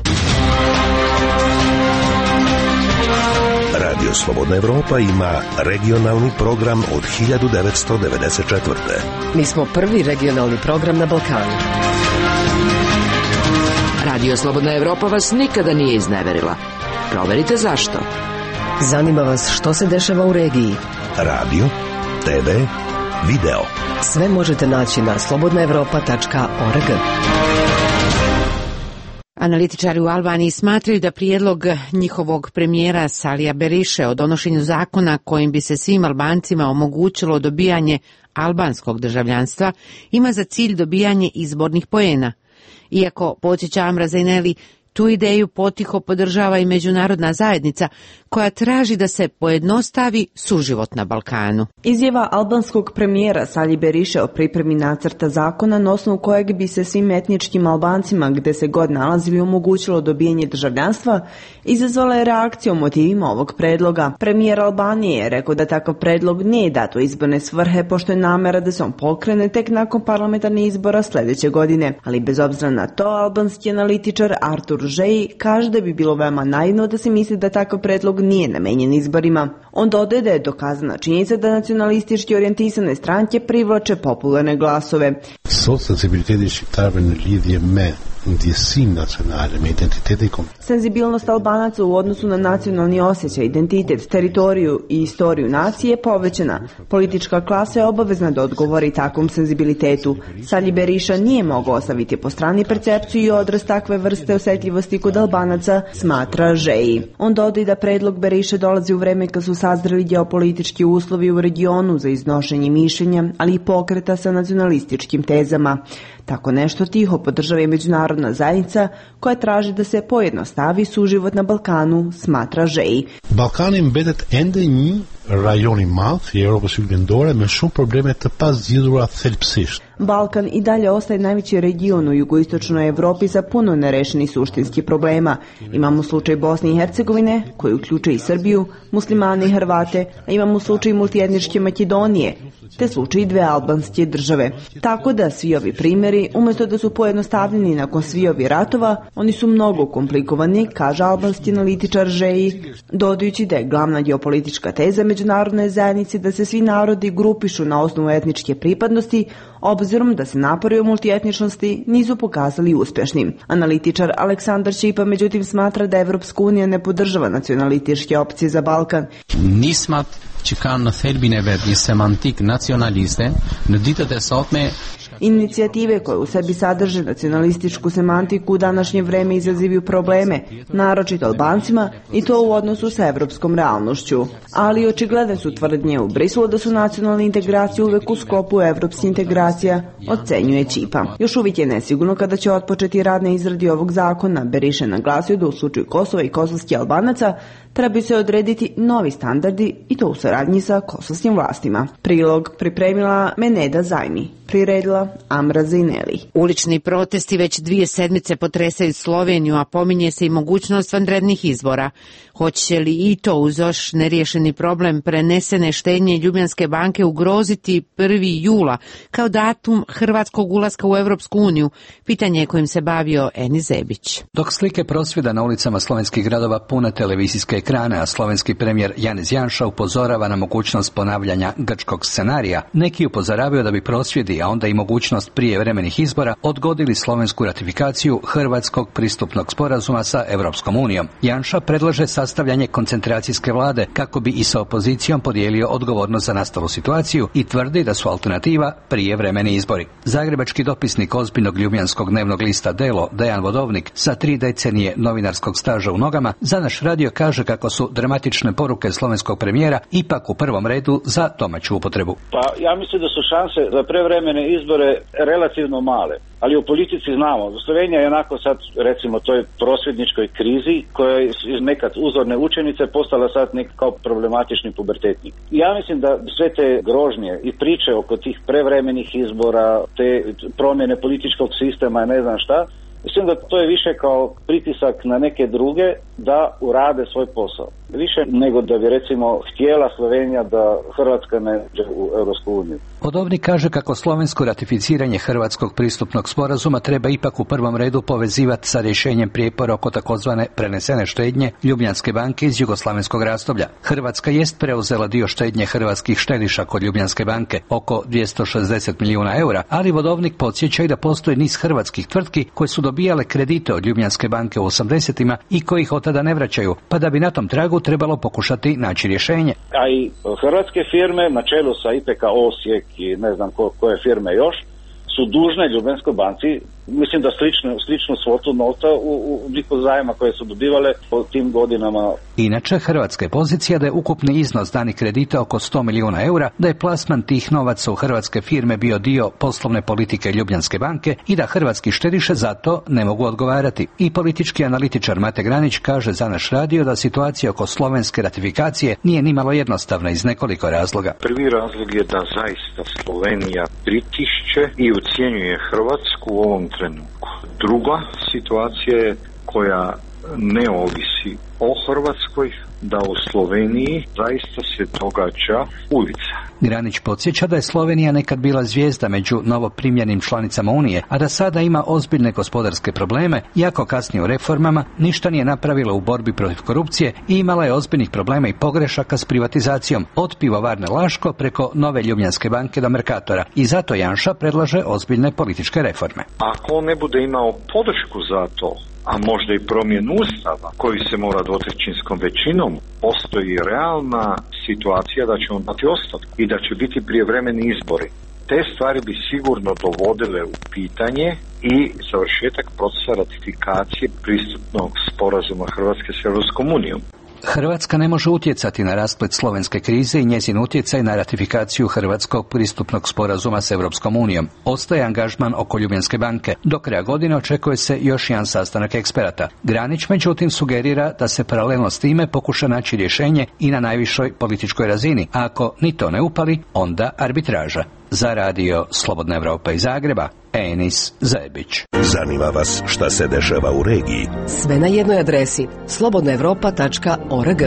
Radio Slobodna Evropa ima regionalni program od hiljadu devetsto devedeset četvrte. Mi smo prvi regionalni program na Balkanu. Radio Slobodna Evropa vas nikada nije izneverila. Proverite zašto. Zanima vas što se dešava u regiji. Radio, te ve, video. Sve možete naći na slobodna evropa tačka org. Analitičari u Albaniji smatraju da prijedlog njihovog premijera Salija Beriše o donošenju zakona kojim bi se svim Albancima omogućilo dobijanje albanskog državljanstva ima za cilj dobijanje izbornih poena. Iako, podsjeća Amra Zaineli, tu ideju potiho podržava i međunarodna zajednica koja traži da se pojednostavi suživot na Balkanu. Izjava albanskog premijera Salji Beriše o pripremi nacrta zakona na osnovu kojeg bi se svim etničkim Albancima gde se god nalazili omogućilo dobijanje državljanstva izazvala je reakciju o motivima ovog predloga. Premijer Albanije je rekao da takav predlog nije dat u izborne svrhe pošto je namera da se on pokrene tek nakon parlamentarnih izbora sljedeće godine. Ali bez obzira na to, albanski analitičar Artur Žeji kaže da bi bilo veoma naivno da se misli da takav predlog nije namenjen izborima. On dodaje da je dokazana činjenica da nacionalistički orijentisane stranke privlače popularne glasove. Sot sensibiliteti shqiptarëve në lidhje me ndjesim nacionale, me identitet i kom. Senzibilnost Albanaca u odnosu na nacionalni osjećaj, identitet, teritoriju i istoriju nacije je povećana. Politička klasa je obavezna da odgovori takvom senzibilitetu. Salji Beriša nije mogao ostaviti po strani percepciju i odraz takve vrste osjetljivosti kod Albanaca, smatra Žeji. On dodaje da predlog Beriše dolazi u vreme kad su sazreli geopolitički uslovi u regionu za iznošenje mišljenja, ali i pokreta sa nacionalističkim tezama. Tako nešto tiho podržava i međunarodna zajednica koja traži da se pojednostavi suživot na Balkanu, smatra Žeji. Balkani mbetet ende një rajon i madh i Evropës juglendore me shumë probleme të pazgjidhura thelpsisht. Balkan i dalje ostaje najveći region u jugoistočnoj Evropi sa puno nerešenih suštinskih problema. Imamo slučaj Bosne i Hercegovine, koji uključuje i Srbiju, muslimane i Hrvate, a imamo slučaj multietničke Makedonije, te slučaj dve albanske države. Tako da svi ovi primjeri, umjesto da su pojednostavljeni nakon svi ovi ratova, oni su mnogo komplikovani, kaže albanski analitičar Žeji, dodajući da je glavna geopolitička teza međunarodne zajednice da se svi narodi grupišu na osnovu etničke pripadnosti, obzirom da se napori o multietničnosti nisu pokazali uspješnim. Analitičar Aleksandar Čipa međutim smatra da Evropska unija ne podržava nacionalističke opcije za Balkan. Nismat që kanë në thelbin e vet një semantik nacionaliste, në ditët e sotme Inicijative koje u sebi sadrže nacionalističku semantiku u današnje vreme izazivaju probleme, naročito Albancima, i to u odnosu sa evropskom realnošću. Ali očigledne su tvrdnje u Briselu da su nacionalne integracije uvek u sklopu evropskih integracija, ocenjuje Ćipa. Još uvijek je nesigurno kada će otpočeti rad na izradi ovog zakona. Beriša naglasio da u slučaju Kosova i kosovskih Albanaca treba se odrediti novi standardi i to u saradnji sa kosovskim vlastima. Prilog pripremila Meneda Zajmi, priredila Amra Zajneli. Ulični protesti već dvije sedmice potresaju Sloveniju, a pominje se i mogućnost vanrednih izbora. Hoće li i to uz još neriješeni problem prenesene štednje Ljubljanske banke ugroziti prvi jula kao datum hrvatskog ulaska u Evropsku uniju? Pitanje kojim se bavio Eni Zebić. Dok slike prosvjeda na ulicama slovenskih gradova pune televizijske ekrane, a slovenski premijer Janez Janša upozorava na mogućnost ponavljanja grčkog scenarija, neki upozoravaju da bi prosvjedi, a onda i mogućnost prijevremenih izbora, odgodili slovensku ratifikaciju hrvatskog pristupnog sporazuma sa Evropskom unijom. Janša predlaže sastavljanje koncentracijske vlade kako bi i sa opozicijom podijelio odgovornost za nastalu situaciju i tvrdi da su alternativa prijevremeni izbori. Zagrebački dopisnik ozbiljnog ljubljanskog dnevnog lista Delo, Dejan Vodovnik, sa tri decenije novinarskog staža u nogama, za naš radio kaže kako su dramatične poruke slovenskog premijera ipak u prvom redu za domaću upotrebu. Pa ja mislim da su šanse za prevremene izbore relativno male. Ali u politici znamo, Slovenija je onako sad, recimo, toj prosvjedničkoj krizi koja je iz nekad uzorne učenice postala sad nek kao problematični pubertetnik. Ja mislim da sve te grožnje i priče oko tih prevremenih izbora, te promjene političkog sistema, ne znam šta, mislim da to je više kao pritisak na neke druge da urade svoj posao. Više nego da bi recimo htjela Slovenija da Hrvatska ne uđe u Europsku uniju. Vodovnik kaže kako slovensko ratificiranje hrvatskog pristupnog sporazuma treba ipak u prvom redu povezivati sa rješenjem prijepora oko takozvane prenesene štednje Ljubljanske banke iz jugoslavenskog razdoblja. Hrvatska jest preuzela dio štednje hrvatskih štediša kod Ljubljanske banke, oko dvjesto šezdeset milijuna eura, ali Vodovnik podsjeća i da postoji niz hrvatskih tvrtki koje su dobijale kredite od Ljubljanske banke u osamdesetima i koji ih od tada ne vraćaju, pa da bi na tom tragu trebalo pokušati naći rješenje. A i hrvatske firme na čelu sa I P K Osijek i ne znam ko, koje firme još su dužne Ljubljanskoj banci, mislim da sličnu, sličnu svotu novca u, u obliku zajma koje su dobivale po tim godinama. Inače, hrvatska je pozicija da je ukupni iznos danih kredita oko sto milijuna eura, da je plasman tih novaca u hrvatske firme bio dio poslovne politike Ljubljanske banke i da hrvatski štediše zato ne mogu odgovarati. I politički analitičar Mate Granić kaže za naš radio da situacija oko slovenske ratifikacije nije nimalo jednostavna iz nekoliko razloga. Prvi razlog je da zaista Slovenija pritišće i ucjenjuje Hrvatsku u ovom trenutku. Druga situacija je koja ne ovisi o Hrvatskoj, da u Sloveniji zaista se događa ulica. Granić podsjeća da je Slovenija nekad bila zvijezda među novoprimljenim članicama Unije, a da sada ima ozbiljne gospodarske probleme, iako kasnije u reformama ništa nije napravila u borbi protiv korupcije i imala je ozbiljnih problema i pogrešaka s privatizacijom, od pivovarne Laško preko nove Ljubljanske banke do Merkatora. I zato Janša predlaže ozbiljne političke reforme. Ako on ne bude imao podršku za to, a možda i promjenu ustava koji se mora dvotrećinskom većinom, postoji realna situacija da će on dati ostavku i da će biti prijevremeni izbori. Te stvari bi sigurno dovodile u pitanje i završetak procesa ratifikacije pristupnog sporazuma Hrvatske s Europskom unijom. Hrvatska ne može utjecati na rasplet slovenske krize i njezin utjecaj na ratifikaciju hrvatskog pristupnog sporazuma s Europskom unijom. Ostaje angažman oko Ljubljanske banke. Do kraja godine očekuje se još jedan sastanak eksperata. Granić međutim sugerira da se paralelno s time pokuša naći rješenje i na najvišoj političkoj razini, a ako ni to ne upali, onda arbitraža. Za radio Slobodna Evropa iz Zagreba, Enis Zebić. Zanima vas šta se dešava u regiji? Sve na jednoj adresi slobodna evropa tačka org.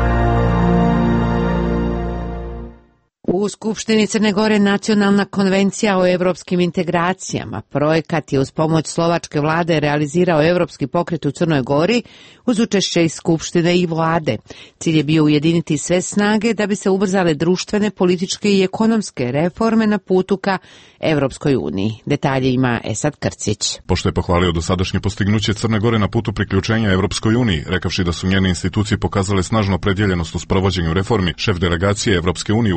U Skupštini Crne Gore Nacionalna konvencija o evropskim integracijama. Projekat je uz pomoć slovačke vlade realizirao Evropski pokret u Crnoj Gori uz učešće iz Skupštine i vlade. Cilj je bio ujediniti sve snage da bi se ubrzale društvene, političke i ekonomske reforme na putu ka Evropskoj uniji. Detalje ima Esad Krcić. Pošto je pohvalio dosadašnje postignuće Crne Gore na putu priključenja Evropskoj uniji, rekavši da su njene institucije pokazale snažnu opredjeljenost u sprovođenju reformi, šef delegacije Evropske unije u Crnoj Gori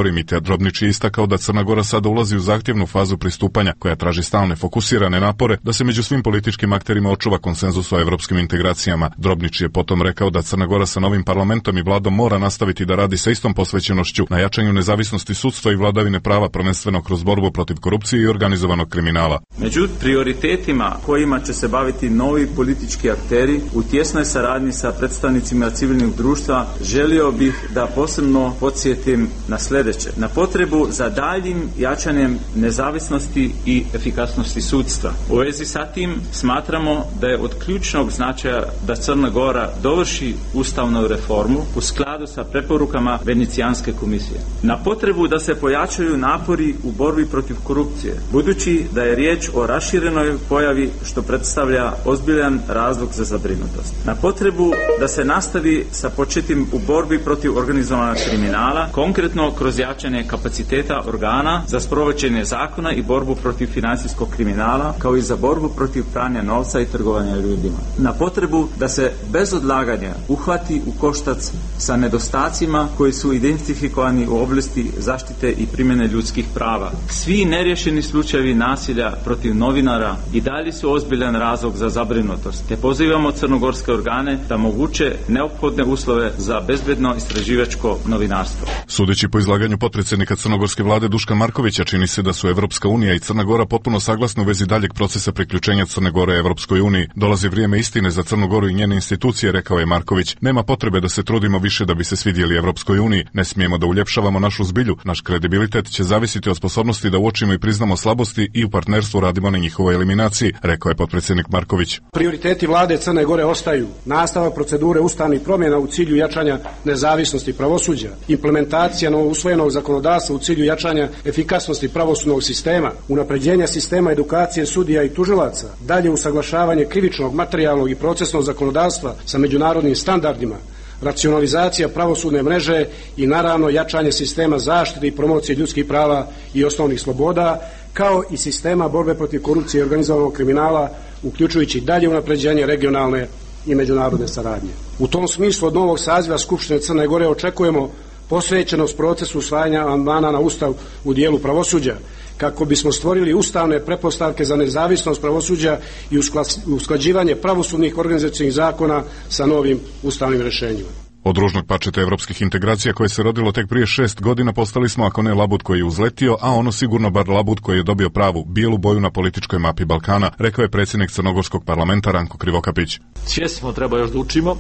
Gori. Mitja Drobnić je istakao da Crna Gora sada ulazi u zahtjevnu fazu pristupanja koja traži stalne fokusirane napore da se među svim političkim akterima očuva konsenzus o evropskim integracijama. Drobnić je potom rekao da Crna Gora sa novim parlamentom i vladom mora nastaviti da radi sa istom posvećenošću na jačanju nezavisnosti sudstva i vladavine prava, prvenstveno kroz borbu protiv korupcije i organizovanog kriminala. Među prioritetima kojima će se baviti novi politički akteri u tjesnoj saradnji sa predstavnicima civilnog društva, želio bih da posebno podsjetim na sljedeće. Na potrebu za daljim jačanjem nezavisnosti i efikasnosti sudstva. U vezi sa tim smatramo da je od ključnog značaja da Crna Gora dovrši ustavnu reformu u skladu sa preporukama Venecijanske komisije. Na potrebu da se pojačaju napori u borbi protiv korupcije, budući da je riječ o raširenoj pojavi što predstavlja ozbiljan razlog za zabrinutost. Na potrebu da se nastavi sa početim u borbi protiv organizovanog kriminala, konkretno kroz jačanje kapaciteta organa za sprovođenje zakona i borbu protiv financijskog kriminala, kao i za borbu protiv pranja novca i trgovanja ljudima. Na potrebu da se bez odlaganja uhvati u koštac sa nedostacima koji su identifikovani u oblasti zaštite i primjene ljudskih prava. Svi neriješeni slučajevi nasilja protiv novinara i dalje su ozbiljan razlog za zabrinutost, te pozivamo crnogorske organe da moguće neophodne uslove za bezbedno istraživačko novinarstvo. Sudeći po izlaganju potpredsjednika crnogorske vlade Duška Markovića, čini se da su Evropska unija i Crna Gora potpuno saglasni u vezi daljeg procesa priključenja Crne Gore Evropskoj uniji. Dolazi vrijeme istine za Crnu Goru i njene institucije, rekao je Marković. Nema potrebe da se trudimo više da bi se svidjeli Evropskoj uniji. Ne smijemo da uljepšavamo našu zbilju. Naš kredibilitet će zavisiti od sposobnosti da uočimo i priznamo slabosti i u partnerstvu radimo na njihovoj eliminaciji, rekao je potpredsjednik Marković. Prioriteti vlade Crne Gore ostaju nastavak procedure ustavnih promjena u cilju jačanja nezavisnosti pravosuđa, implementacija novousvojenog zakonodavstva u cilju jačanja efikasnosti pravosudnog sistema, unapređenja sistema edukacije sudija i tužilaca, dalje usaglašavanje krivičnog, materijalnog i procesnog zakonodavstva sa međunarodnim standardima, racionalizacija pravosudne mreže i naravno jačanje sistema zaštite i promocije ljudskih prava i osnovnih sloboda, kao i sistema borbe protiv korupcije i organizovanog kriminala, uključujući dalje unapređenje regionalne i međunarodne saradnje. U tom smislu od novog saziva Skupštine Crne Gore očekujemo posvećenost procesu usvajanja amandmana na Ustav u dijelu pravosuđa, kako bismo stvorili ustavne pretpostavke za nezavisnost pravosuđa i usklađivanje pravosudnih organizacionih zakona sa novim ustavnim rješenjima. Od ružnog pačeta evropskih integracija koje se rodilo tek prije šest godina postali smo, ako ne labud koji je uzletio, a ono sigurno bar labud koji je dobio pravu, bijelu boju na političkoj mapi Balkana, rekao je predsjednik Crnogorskog parlamenta Ranko Krivokapić. Svjesni smo, treba još da učimo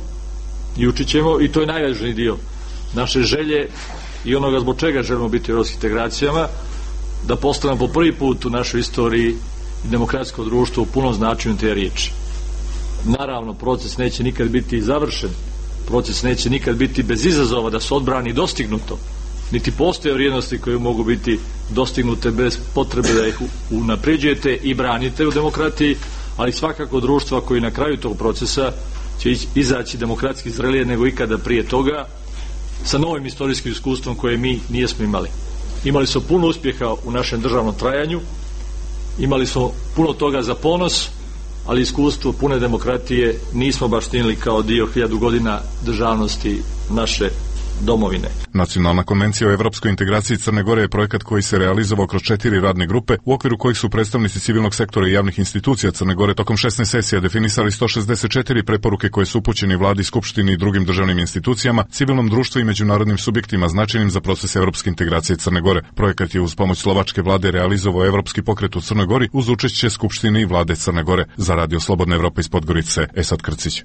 i učit ćemo, i to je najvažniji dio naše želje i onoga zbog čega želimo biti u evropskim integracijama, da postanemo po prvi put u našoj istoriji demokratsko društvo u punom značenju te riječi. Naravno, proces neće nikad biti završen, proces neće nikad biti bez izazova da se odbrani dostignuto, niti postoje vrijednosti koje mogu biti dostignute bez potrebe da ih unapređujete i branite u demokratiji, ali svakako društva koji na kraju tog procesa će izaći demokratski zrelije nego ikada prije toga, sa novim istorijskim iskustvom koje mi nijesmo imali. Imali smo puno uspjeha u našem državnom trajanju, imali smo puno toga za ponos, ali iskustvo pune demokratije nismo baštinili kao dio hiljadu godina državnosti naše domovine. Nacionalna konvencija o evropskoj integraciji Crne Gore je projekat koji se realizovao kroz četiri radne grupe, u okviru kojih su predstavnici civilnog sektora i javnih institucija Crne Gore tokom šesnaest sesija definisali sto šezdeset četiri preporuke koje su upućene vladi, skupštini i drugim državnim institucijama, civilnom društvu i međunarodnim subjektima značajnim za proces evropske integracije Crne Gore. Projekat je uz pomoć slovačke vlade realizovao Evropski pokret u Crnoj Gori uz učešće skupštine i vlade Crne Gore. Za Radio Slobodna Evropa iz Podgorice, Esad Krcić.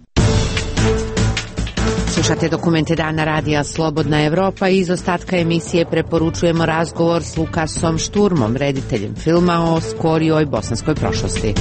Slušate dokumente Dana radija Slobodna Evropa i iz ostatka emisije preporučujemo razgovor s Lukasom Šturmom, rediteljem filma o skorijoj bosanskoj prošlosti.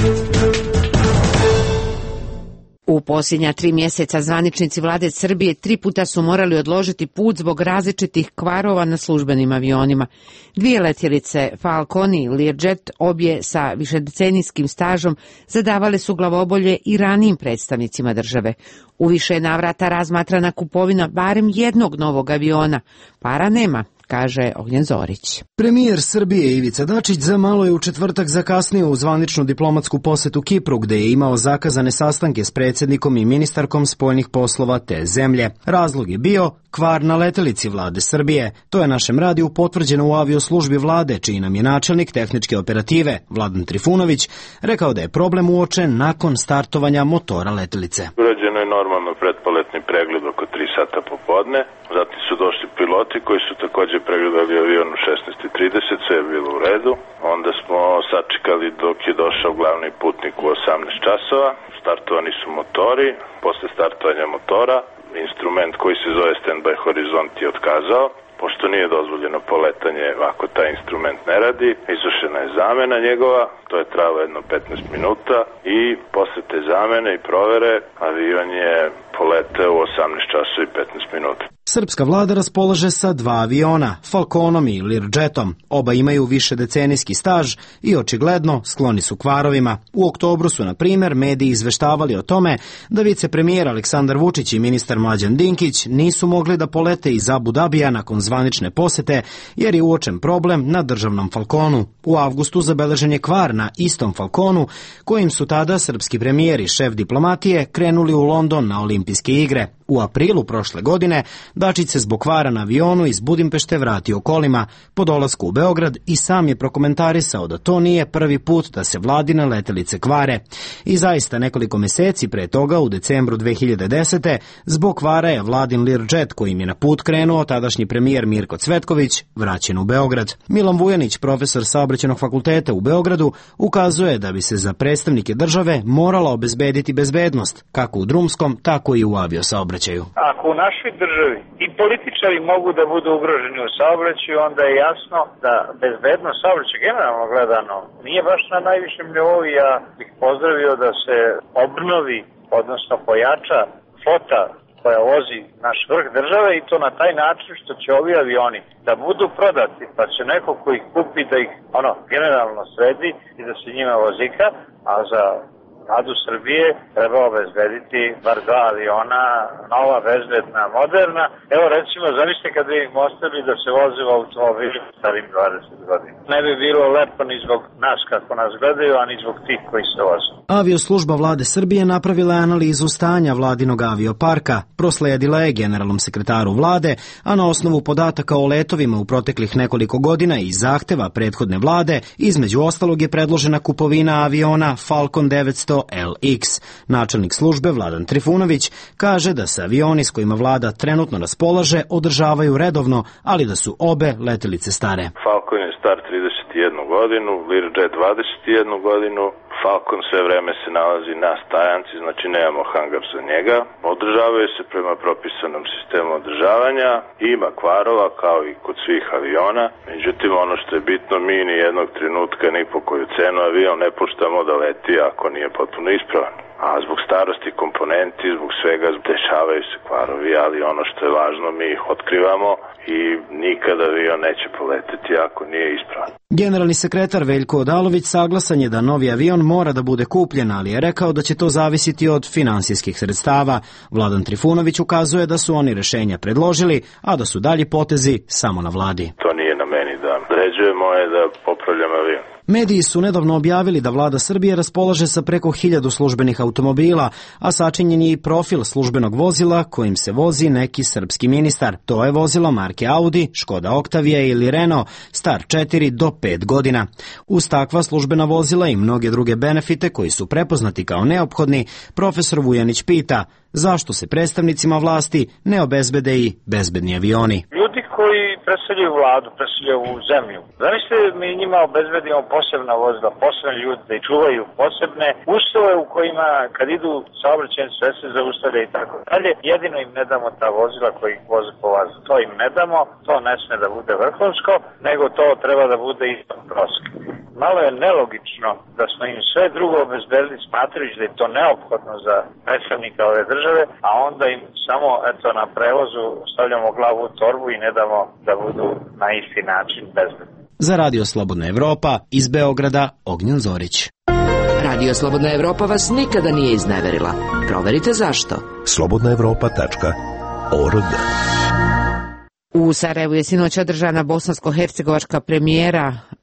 U posljednja tri mjeseca zvaničnici vlade Srbije tri puta su morali odložiti put zbog različitih kvarova na službenim avionima. Dvije letjelice Falcon i Learjet, obje sa višedecenijskim stažom, zadavale su glavobolje i ranijim predstavnicima države. U više navrata razmatrana kupovina barem jednog novog aviona. Para nema, kaže Ognjen Zorić. Premijer Srbije Ivica Dačić za malo je u četvrtak zakasnio u zvaničnu diplomatsku posetu Kipru, gde je imao zakazane sastanke s predsjednikom i ministarkom spoljnih poslova te zemlje. Razlog je bio kvar na letelici vlade Srbije. To je našem radiju potvrđeno u avioslužbi vlade, čiji nam je načelnik tehničke operative, Vladan Trifunović, rekao da je problem uočen nakon startovanja motora letelice. Urađeno je normalno pretpoletni pregled oko tri sata popodne, zatim su došli piloti koji su takođe pregledali avion u šesnaest i trideset, sve je bilo u redu. Onda smo sačekali dok je došao glavni putnik u osamnaest časova, startovani su motori, posle startovanja motora instrument koji se zove Standby Horizont je otkazao. Pošto nije dozvoljeno poletanje ako taj instrument ne radi, izvršena je zamena njegova, to je trajalo jedno petnaest minuta i posle te zamene i provere avion je poleteo u osamnaest časova i petnaest minuta. Srpska vlada raspolaže sa dva aviona, Falconom i Learjetom. Oba imaju višedecenijski staž i očigledno skloni su kvarovima. U oktobru su, na primer, mediji izveštavali o tome da vicepremijer Aleksandar Vučić i ministar Mlađan Dinkić nisu mogli da polete iz Abu Dabija nakon zvanične posete, jer je uočen problem na državnom Falconu. U avgustu zabeležen je kvar na istom Falconu, kojim su tada srpski premijer i šef diplomatije krenuli u London na olimpijske igre. U aprilu prošle godine Dačić se zbog kvara na avionu iz Budimpešte vratio kolima. Po dolasku u Beograd i sam je prokomentarisao da to nije prvi put da se vladine letelice kvare. I zaista nekoliko meseci pre toga, u decembru dve hiljade desete. zbog kvara je vladin Learjet, kojim je na put krenuo tadašnji premijer Mirko Cvetković, vraćen u Beograd. Milan Vujanić, profesor Saobraćajnog fakulteta u Beogradu, ukazuje da bi se za predstavnike države morala obezbediti bezbednost, kako u drumskom, tako i u aviosaobraćaju. Ako u našoj državi i političari mogu da budu ugroženi u saobraćaju, onda je jasno da bezbednost saobraćaja generalno gledano nije baš na najvišem nivou. Ja bih pozdravio da se obnovi, odnosno pojača flota koja vozi naš vrh države i to na taj način što će ovi avioni da budu prodati, pa će neko ko ih kupi da ih ono generalno sredi i da se njima vozika, a za Vladu Srbije treba obezbediti bar dva aviona, nova, bezbedna, moderna. Evo recimo, zamislite kad bi im ostavili da se voze u automobilu starim dvadeset godina. Ne bi bilo lepo ni zbog nas kako nas gledaju, a ni zbog tih koji se voze. Avioslužba vlade Srbije napravila je analizu stanja vladinog avioparka, prosledila je generalnom sekretaru vlade, a na osnovu podataka o letovima u proteklih nekoliko godina i zahteva prethodne vlade, između ostalog je predložena kupovina aviona Falcon devetsto L X. Načelnik službe Vladan Trifunović kaže da se avioni s kojima vlada trenutno raspolaže održavaju redovno, ali da su obe letelice stare. Falcon je star trideset jednu godinu, Learjet dvadeset jednu godinu, Falcon sve vreme se nalazi na stajanci, znači nemamo hangar za njega. Održavaju se prema propisanom sistemu održavanja, ima kvarova kao i kod svih aviona, međutim ono što je bitno, mi ni jednog trenutka ni po koju cenu avion ne puštamo da leti ako nije potpuno ispravan. A zbog starosti komponenti, zbog svega dešavaju se kvarovi, ali ono što je važno mi ih otkrivamo i nikada avion neće poleteti ako nije ispravan. Generalni sekretar Veljko Odalović saglasan je da novi avion mora da bude kupljen, ali je rekao da će to zavisiti od finansijskih sredstava. Vladan Trifunović ukazuje da su oni rešenja predložili, a da su dalji potezi samo na vladi. To nije na meni da određujemo, je da popravljam avion. Mediji su nedavno objavili da vlada Srbije raspolaže sa preko hiljadu službenih automobila, a sačinjen je i profil službenog vozila kojim se vozi neki srpski ministar. To je vozilo marke Audi, Škoda Octavia ili Renault, star četiri do pet godina. Uz takva službena vozila i mnoge druge benefite koji su prepoznati kao neophodni, profesor Vujanić pita zašto se predstavnicima vlasti ne obezbede i bezbedni avioni. Ljudi koji predstavljaju vladu, predstavljaju ovu zemlju. Zamislite, mi njima obezbedimo posebna vozila, posebne ljude da ih čuvaju, posebne uslove u kojima kad idu saobraćajne sredstva zaustavlja i tako dalje. Jedino im ne damo ta vozila koji ih voze po vazu. To im ne damo, to ne sme da bude vrhunsko, nego to treba da bude isto proski. Malo je nelogično da smo im sve drugo obezbedili smatrajući da je to neophodno za predstavnika ove države, a onda im samo eto na prevozu stavljamo glavu u torbu i ne damo da budu na isti način bezbedni. Za Radio Slobodna Evropa iz Beograda Ognjen Zorić. Radio Slobodna Evropa vas nikada nije izneverila. Proverite zašto. slobodna evropa tačka org. U Sarajevu je sinoć održana bosansko-hercegovačka premijera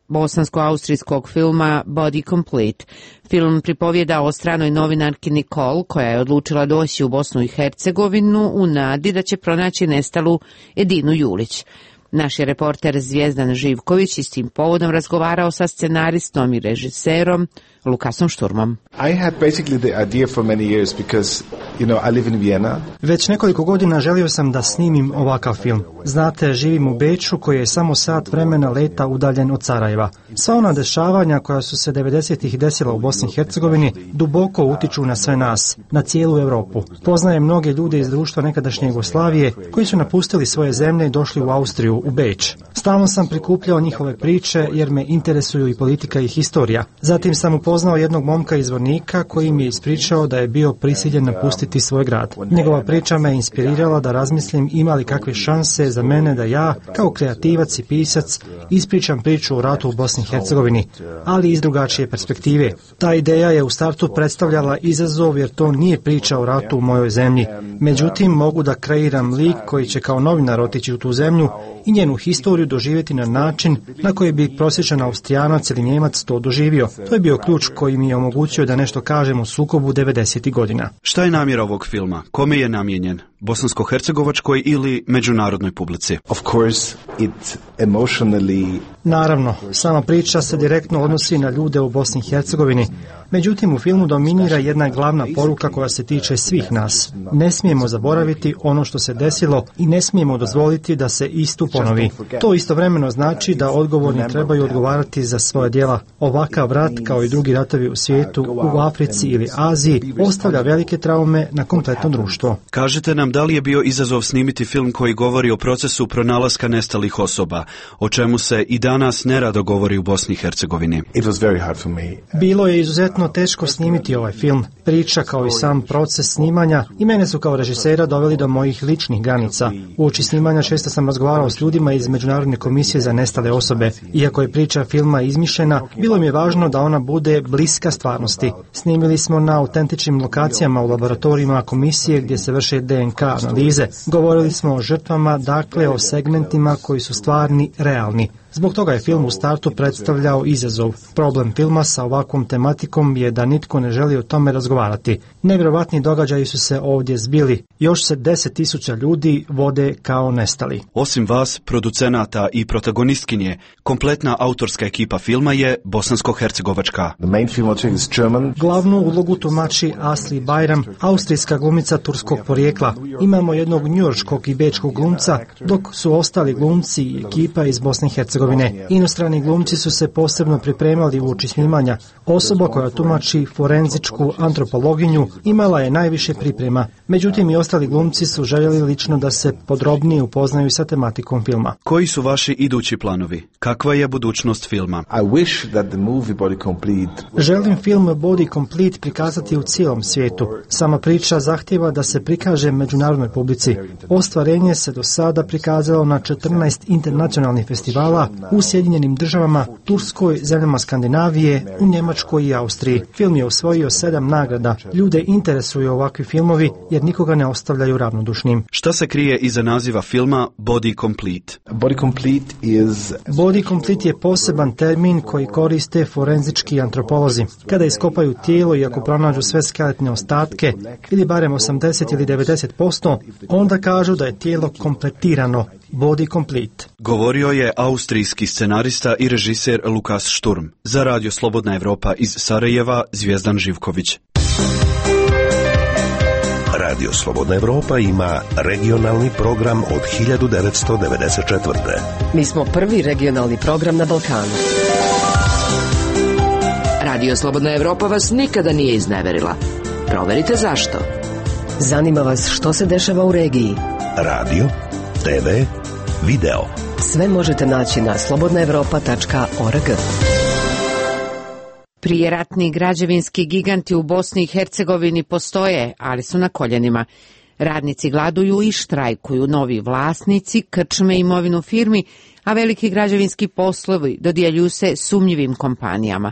bosansko-austrijskog filma Body Complete. Film pripovjeda o stranoj novinarki Nicole koja je odlučila doći u Bosnu i Hercegovinu u nadi da će pronaći nestalu Edinu Julić. Naš je reporter Zvijezdan Živković i s tim povodom razgovarao sa scenaristom i režiserom Lukasom Šturmom. I had basically the idea for many years because, you know, I live in Vienna. Već nekoliko godina želio sam da snimim ovakav film. Znate, živim u Beču koji je samo sat vremena leta udaljen od Sarajeva. Sva ona dešavanja koja su se devedesetih desila u Bosni i Hercegovini duboko utiču na sve nas, na cijelu Europu. Poznajem mnoge ljude iz društva nekadašnje Jugoslavije koji su napustili svoje zemlje i došli u Austriju, u Beč. Stalno sam prikupljao njihove priče jer me interesuju i politika i historija. Zatim sam upoznao jednog momka iz Vornika koji mi je ispričao da je bio prisiljen napustiti svoj grad. Njegova priča me inspirirala da razmislim ima li kakve šanse za mene da ja, kao kreativac i pisac, ispričam priču o ratu u Bosni i Hercegovini, ali iz drugačije perspektive. Ta ideja je u startu predstavljala izazov jer to nije priča o ratu u mojoj zemlji. Međutim, mogu da kreiram lik koji će kao novinar otići u tu zemlju i njenu historiju doživjeti na način na koji bi prosječan Austrijanac ili Njemac to doživio. To je bio ključ koji mi je omogućio da nešto kažem o sukobu devedesetih godina. Šta je namjera ovog filma? Kome je namijenjen? Bosansko-hercegovačkoj ili međunarodnoj publici? Of course, it emotionally... Naravno, sama priča se direktno odnosi na ljude u Bosni i Hercegovini. Međutim, u filmu dominira jedna glavna poruka koja se tiče svih nas. Ne smijemo zaboraviti ono što se desilo i ne smijemo dozvoliti da se isto ponovi. To istovremeno znači da odgovorni trebaju odgovarati za svoje djela. Ovakav rat, kao i drugi ratovi u svijetu, u Africi ili Aziji, ostavlja velike traume na kompletno društvo. Kažete nam da li je bio izazov snimiti film koji govori o procesu pronalaska nestalih osoba, o čemu se i danas nerado govori u Bosni i Hercegovini? It was very hard for me. Bilo je izuzetno teško snimiti ovaj film. Priča kao i sam proces snimanja i mene su kao režisera doveli do mojih ličnih granica. Uoči snimanja često sam razgovarao s ljudima iz Međunarodne komisije za nestale osobe. Iako je priča filma izmišljena, bilo mi je važno da ona bude bliska stvarnosti. Snimili smo na autentičnim lokacijama u laboratorijima komisije gdje se vrše D N K analize. Govorili smo o žrtvama, dakle o segmentima koji su stvarni, realni. Zbog toga je film u startu predstavljao izazov. Problem filma sa ovakvom tematikom je da nitko ne želi o tome razgovarati. Nevjerovatni događaji su se ovdje zbili. Još se deset tisuća ljudi vode kao nestali. Osim vas, producenata i protagonistkinje, kompletna autorska ekipa filma je bosansko-hercegovačka. Glavnu ulogu tumači Asli Bayram, austrijska glumica turskog porijekla. Imamo jednog njujorškog i bečkog glumca, dok su ostali glumci i ekipa iz Bosne i Hercegovine. Inostrani glumci su se posebno pripremali uoči snimanja. Osoba koja tumači forenzičku antropologinju imala je najviše priprema. Međutim, i ostali glumci su željeli lično da se podrobnije upoznaju sa tematikom filma. Koji su vaši idući planovi? Kakva je budućnost filma? I wish that the movie Body Complete... Želim film Body Complete prikazati u cijelom svijetu. Sama priča zahtjeva da se prikaže međunarodnoj publici. Ostvarenje se do sada prikazalo na četrnaest internacionalnih festivala u Sjedinjenim državama, Turskoj, zemljama Skandinavije, u Njemačkoj i Austriji. Film je osvojio sedam nagrada. Ljude interesuju ovakvi filmovi jer nikoga ne ostavljaju ravnodušnim. Šta se krije iza naziva filma Body Complete? Body Complete is... Body Complete je poseban termin koji koriste forenzički antropolozi. Kada iskopaju tijelo i ako pronađu sve skeletne ostatke, ili barem osamdeset ili devedeset posto, onda kažu da je tijelo kompletirano. Body Complete. Govorio je austrijski scenarista i režiser Lukas Šturm. Za Radio Slobodna Evropa iz Sarajeva, Zvijezdan Živković. Radio Slobodna Evropa ima regionalni program od hiljadu devetsto devedeset četvrte. Mi smo prvi regionalni program na Balkanu. Radio Slobodna Evropa vas nikada nije izneverila. Proverite zašto. Zanima vas što se dešava u regiji. Radio, te ve, video. Sve možete naći na slobodna evropa tačka org. Prijeratni građevinski giganti u Bosni i Hercegovini postoje, ali su na koljenima. Radnici gladuju i štrajkuju, novi vlasnici krčme imovinu firmi, a veliki građevinski poslovi dodjeljuju se sumnjivim kompanijama.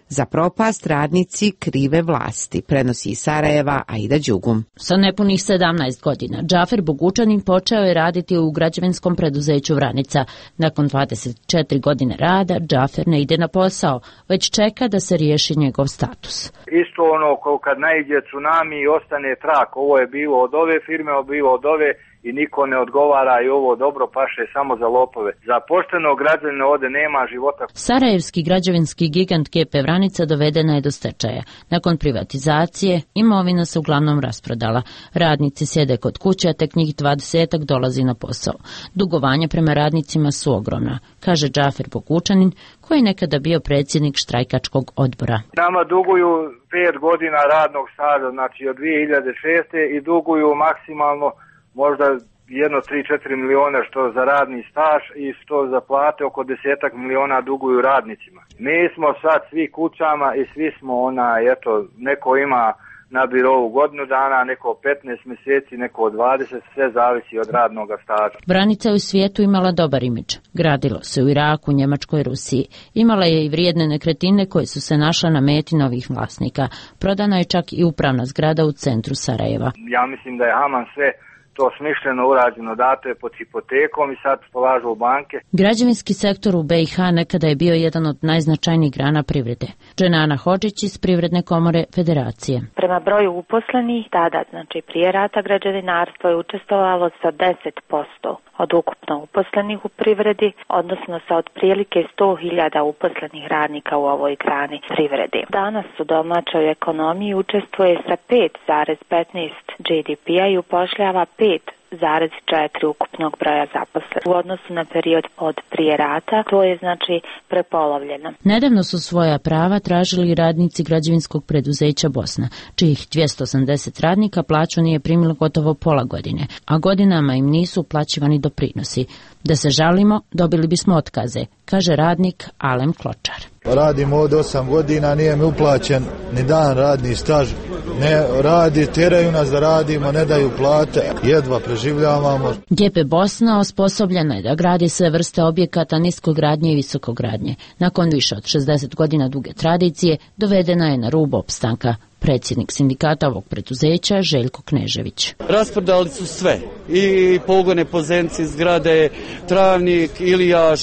Za propast radnici krive vlasti, prenosi iz Sarajeva Aida Đugum. Sa nepunih sedamnaest godina Džafer Bogučanin počeo je raditi u građevinskom preduzeću Vranica. Nakon dvadeset četiri godine rada Džafer ne ide na posao, već čeka da se riješi njegov status. Isto ono kao kad naiđe tsunami i ostane trak, ovo je bilo od ove firme, ovo je bilo od ove i niko ne odgovara i ovo dobro paše samo za lopove. Za pošteno građanina ovde nema života. Sarajevski građevinski gigant G P Vranica dovedena je do stečaja. Nakon privatizacije imovina se uglavnom rasprodala. Radnici sjede kod kuće, a tek njih dvadesetak dolazi na posao. Dugovanja prema radnicima su ogromna, kaže Džafer Bogučanin, koji je nekada bio predsjednik štrajkačkog odbora. Nama duguju pet godina radnog staža, znači od dvije hiljade šeste i duguju maksimalno možda jedno tri četiri miliona što za radni staž i što za plate, oko desetak miliona duguju radnicima. Mi smo sad svi kućama i svi smo onaj, eto, neko ima na birovu godinu dana, neko petnaest mjeseci, neko dvadeset, sve zavisi od radnog staža. Vranica je u svijetu imala dobar imidž. Gradilo se u Iraku, Njemačkoj, Rusiji. Imala je i vrijedne nekretnine koje su se našle na meti novih vlasnika. Prodana je čak i upravna zgrada u centru Sarajeva. Ja mislim da je Haman sve to smišljeno urađeno, dato je pod hipotekom i sad polažu u banke. Građevinski sektor u B i H nekada je bio jedan od najznačajnijih grana privrede. Dženana Hodžić iz Privredne komore Federacije. Prema broju uposlenih, tada, znači prije rata, građevinarstvo je učestvovalo sa deset posto od ukupno uposlenih u privredi, odnosno sa otprilike sto hiljada uposlenih radnika u ovoj grani privrede. Danas u domaćoj ekonomiji učestvuje sa pet zarez petnaest G D P-a i upošljava pet zarez četiri ukupnog broja zaposlenih. U odnosu na period od prije rata, to je znači prepolovljeno. Nedavno su svoja prava tražili radnici građevinskog preduzeća Bosna, čijih dvjesto osamdeset radnika plaću nije primilo gotovo pola godine, a godinama im nisu uplaćivani doprinosi. Da se žalimo, dobili bismo otkaze, kaže radnik Alem Kločar. Radim ovdje osam godina, nije mi uplaćen ni dan radni staž. Ne radi, tjeraju nas da radimo, ne daju plate, jedva preživljavamo. G P Bosna osposobljena je da gradi sve vrste objekata niskogradnje i visokogradnje. Nakon više od šezdeset godina duge tradicije, dovedena je na rub opstanka. Predsjednik sindikata ovog preduzeća Željko Knežević. Rasprodali su sve, i pogone po Zenci, zgrade Travnik, Ilijaš,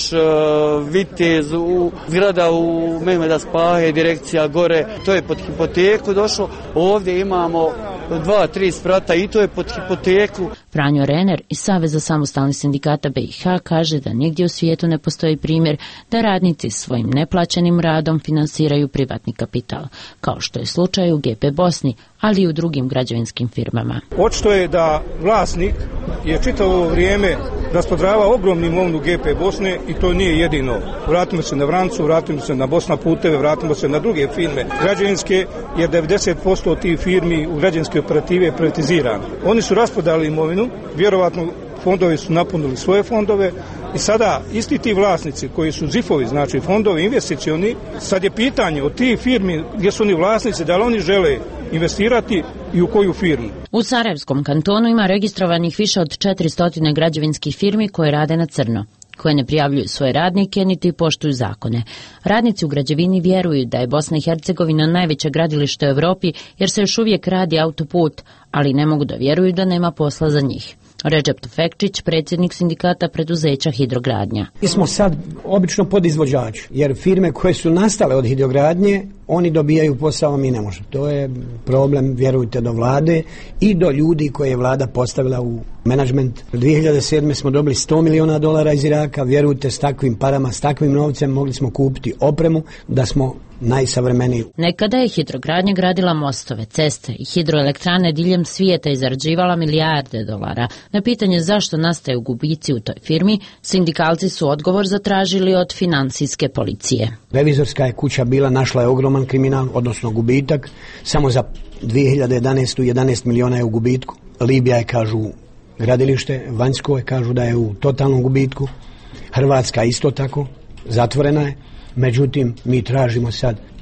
Vitez, u, zgrada u Mehmeda Spahe, direkcija gore, to je pod hipoteku došlo. Ovdje imamo dva, tri sprata i to je pod hipoteku. Franjo Rener iz Saveza samostalnih sindikata B i H kaže da nigdje u svijetu ne postoji primjer da radnici svojim neplaćenim radom finansiraju privatni kapital, kao što je slučaj u G P Bosni, ali i u drugim građevinskim firmama. Očito je da vlasnik je čitavo vrijeme raspodravao ogromnu imovinu G P Bosne i to nije jedino. Vratimo se na Vrancu, vratimo se na Bosna puteve, vratimo se na druge firme građevinske, jer devedeset posto od tih firmi u građevinske operative je privatizirano. Oni su raspodali imovinu, vjerovatno fondovi su napunili svoje fondove i sada isti ti vlasnici koji su zifovi, znači fondovi investicioni, sad je pitanje od tih firmi gdje su oni vlasnici, da li oni žele investirati i u koju firmu. U Sarajevskom kantonu ima registrovanih više od četiristo građevinskih firmi koje rade na crno, koje ne prijavljuju svoje radnike niti poštuju zakone. Radnici u građevini vjeruju da je Bosna i Hercegovina najveće gradilište u Europi jer se još uvijek radi autoput, ali ne mogu da vjeruju da nema posla za njih. Recep Tufekčić, predsjednik sindikata preduzeća Hidrogradnja. Mi smo sad obično podizvođači, jer firme koje su nastale od hidrogradnje, oni dobijaju posao, mi ne možemo. To je problem, vjerujte, do vlade i do ljudi koje je vlada postavila u menadžment. dvije hiljade sedme smo dobili sto miliona dolara iz Iraka, vjerujte, s takvim parama, s takvim novcem mogli smo kupiti opremu da smo najsavremeniji. Nekada je Hidrogradnja gradila mostove, ceste i hidroelektrane diljem svijeta i zarađivala milijarde dolara. Na pitanje zašto nastaju gubici u toj firmi, sindikalci su odgovor zatražili od financijske policije. Revizorska je kuća bila, našla je ogroman kriminal, odnosno gubitak. Samo za dvije hiljade jedanaeste. jedanaest miliona je u gubitku. Libija je, kažu, gradilište, Vanjsko je, kažu da je u totalnom gubitku. Hrvatska isto tako, zatvorena je. Međutim, mi tražimo sad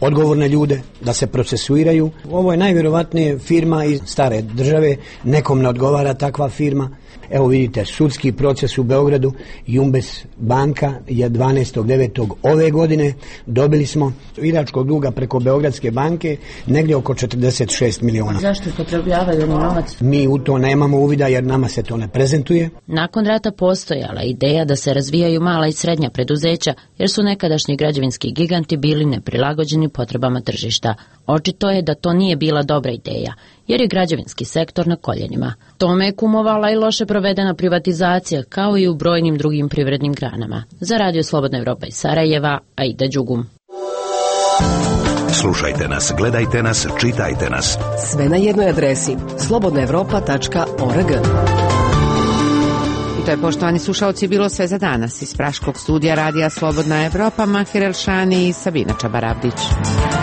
odgovorne ljude, da se procesuiraju. Ovo je najvjerovatnije firma iz stare države, nekom ne odgovara takva firma. Evo vidite, sudski proces u Beogradu, Jumbes banka je dvanaestog devetog ove godine, dobili smo iračkog duga preko Beogradske banke negdje oko četrdeset šest miliona. Zašto upotrebljavaju novac? Mi u to nemamo uvida jer nama se to ne prezentuje. Nakon rata postojala ideja da se razvijaju mala i srednja preduzeća jer su nekadašnji građevinski giganti bili neprilagođeni potrebama tržišta. Očito je da to nije bila dobra ideja, jer je građevinski sektor na koljenima. Tome je kumovala i loše provedena privatizacija, kao i u brojnim drugim privrednim granama. Za Radio Slobodna Evropa iz Sarajeva, Aida Đugum. Slušajte nas, gledajte nas, čitajte nas. Sve na jednoj adresi slobodna evropa tačka org. I to je, poštovani slušalci, bilo sve za danas. Iz Praškog studija Radija Slobodna Evropa, Mahir Elšani i Sabina Čabarabdić.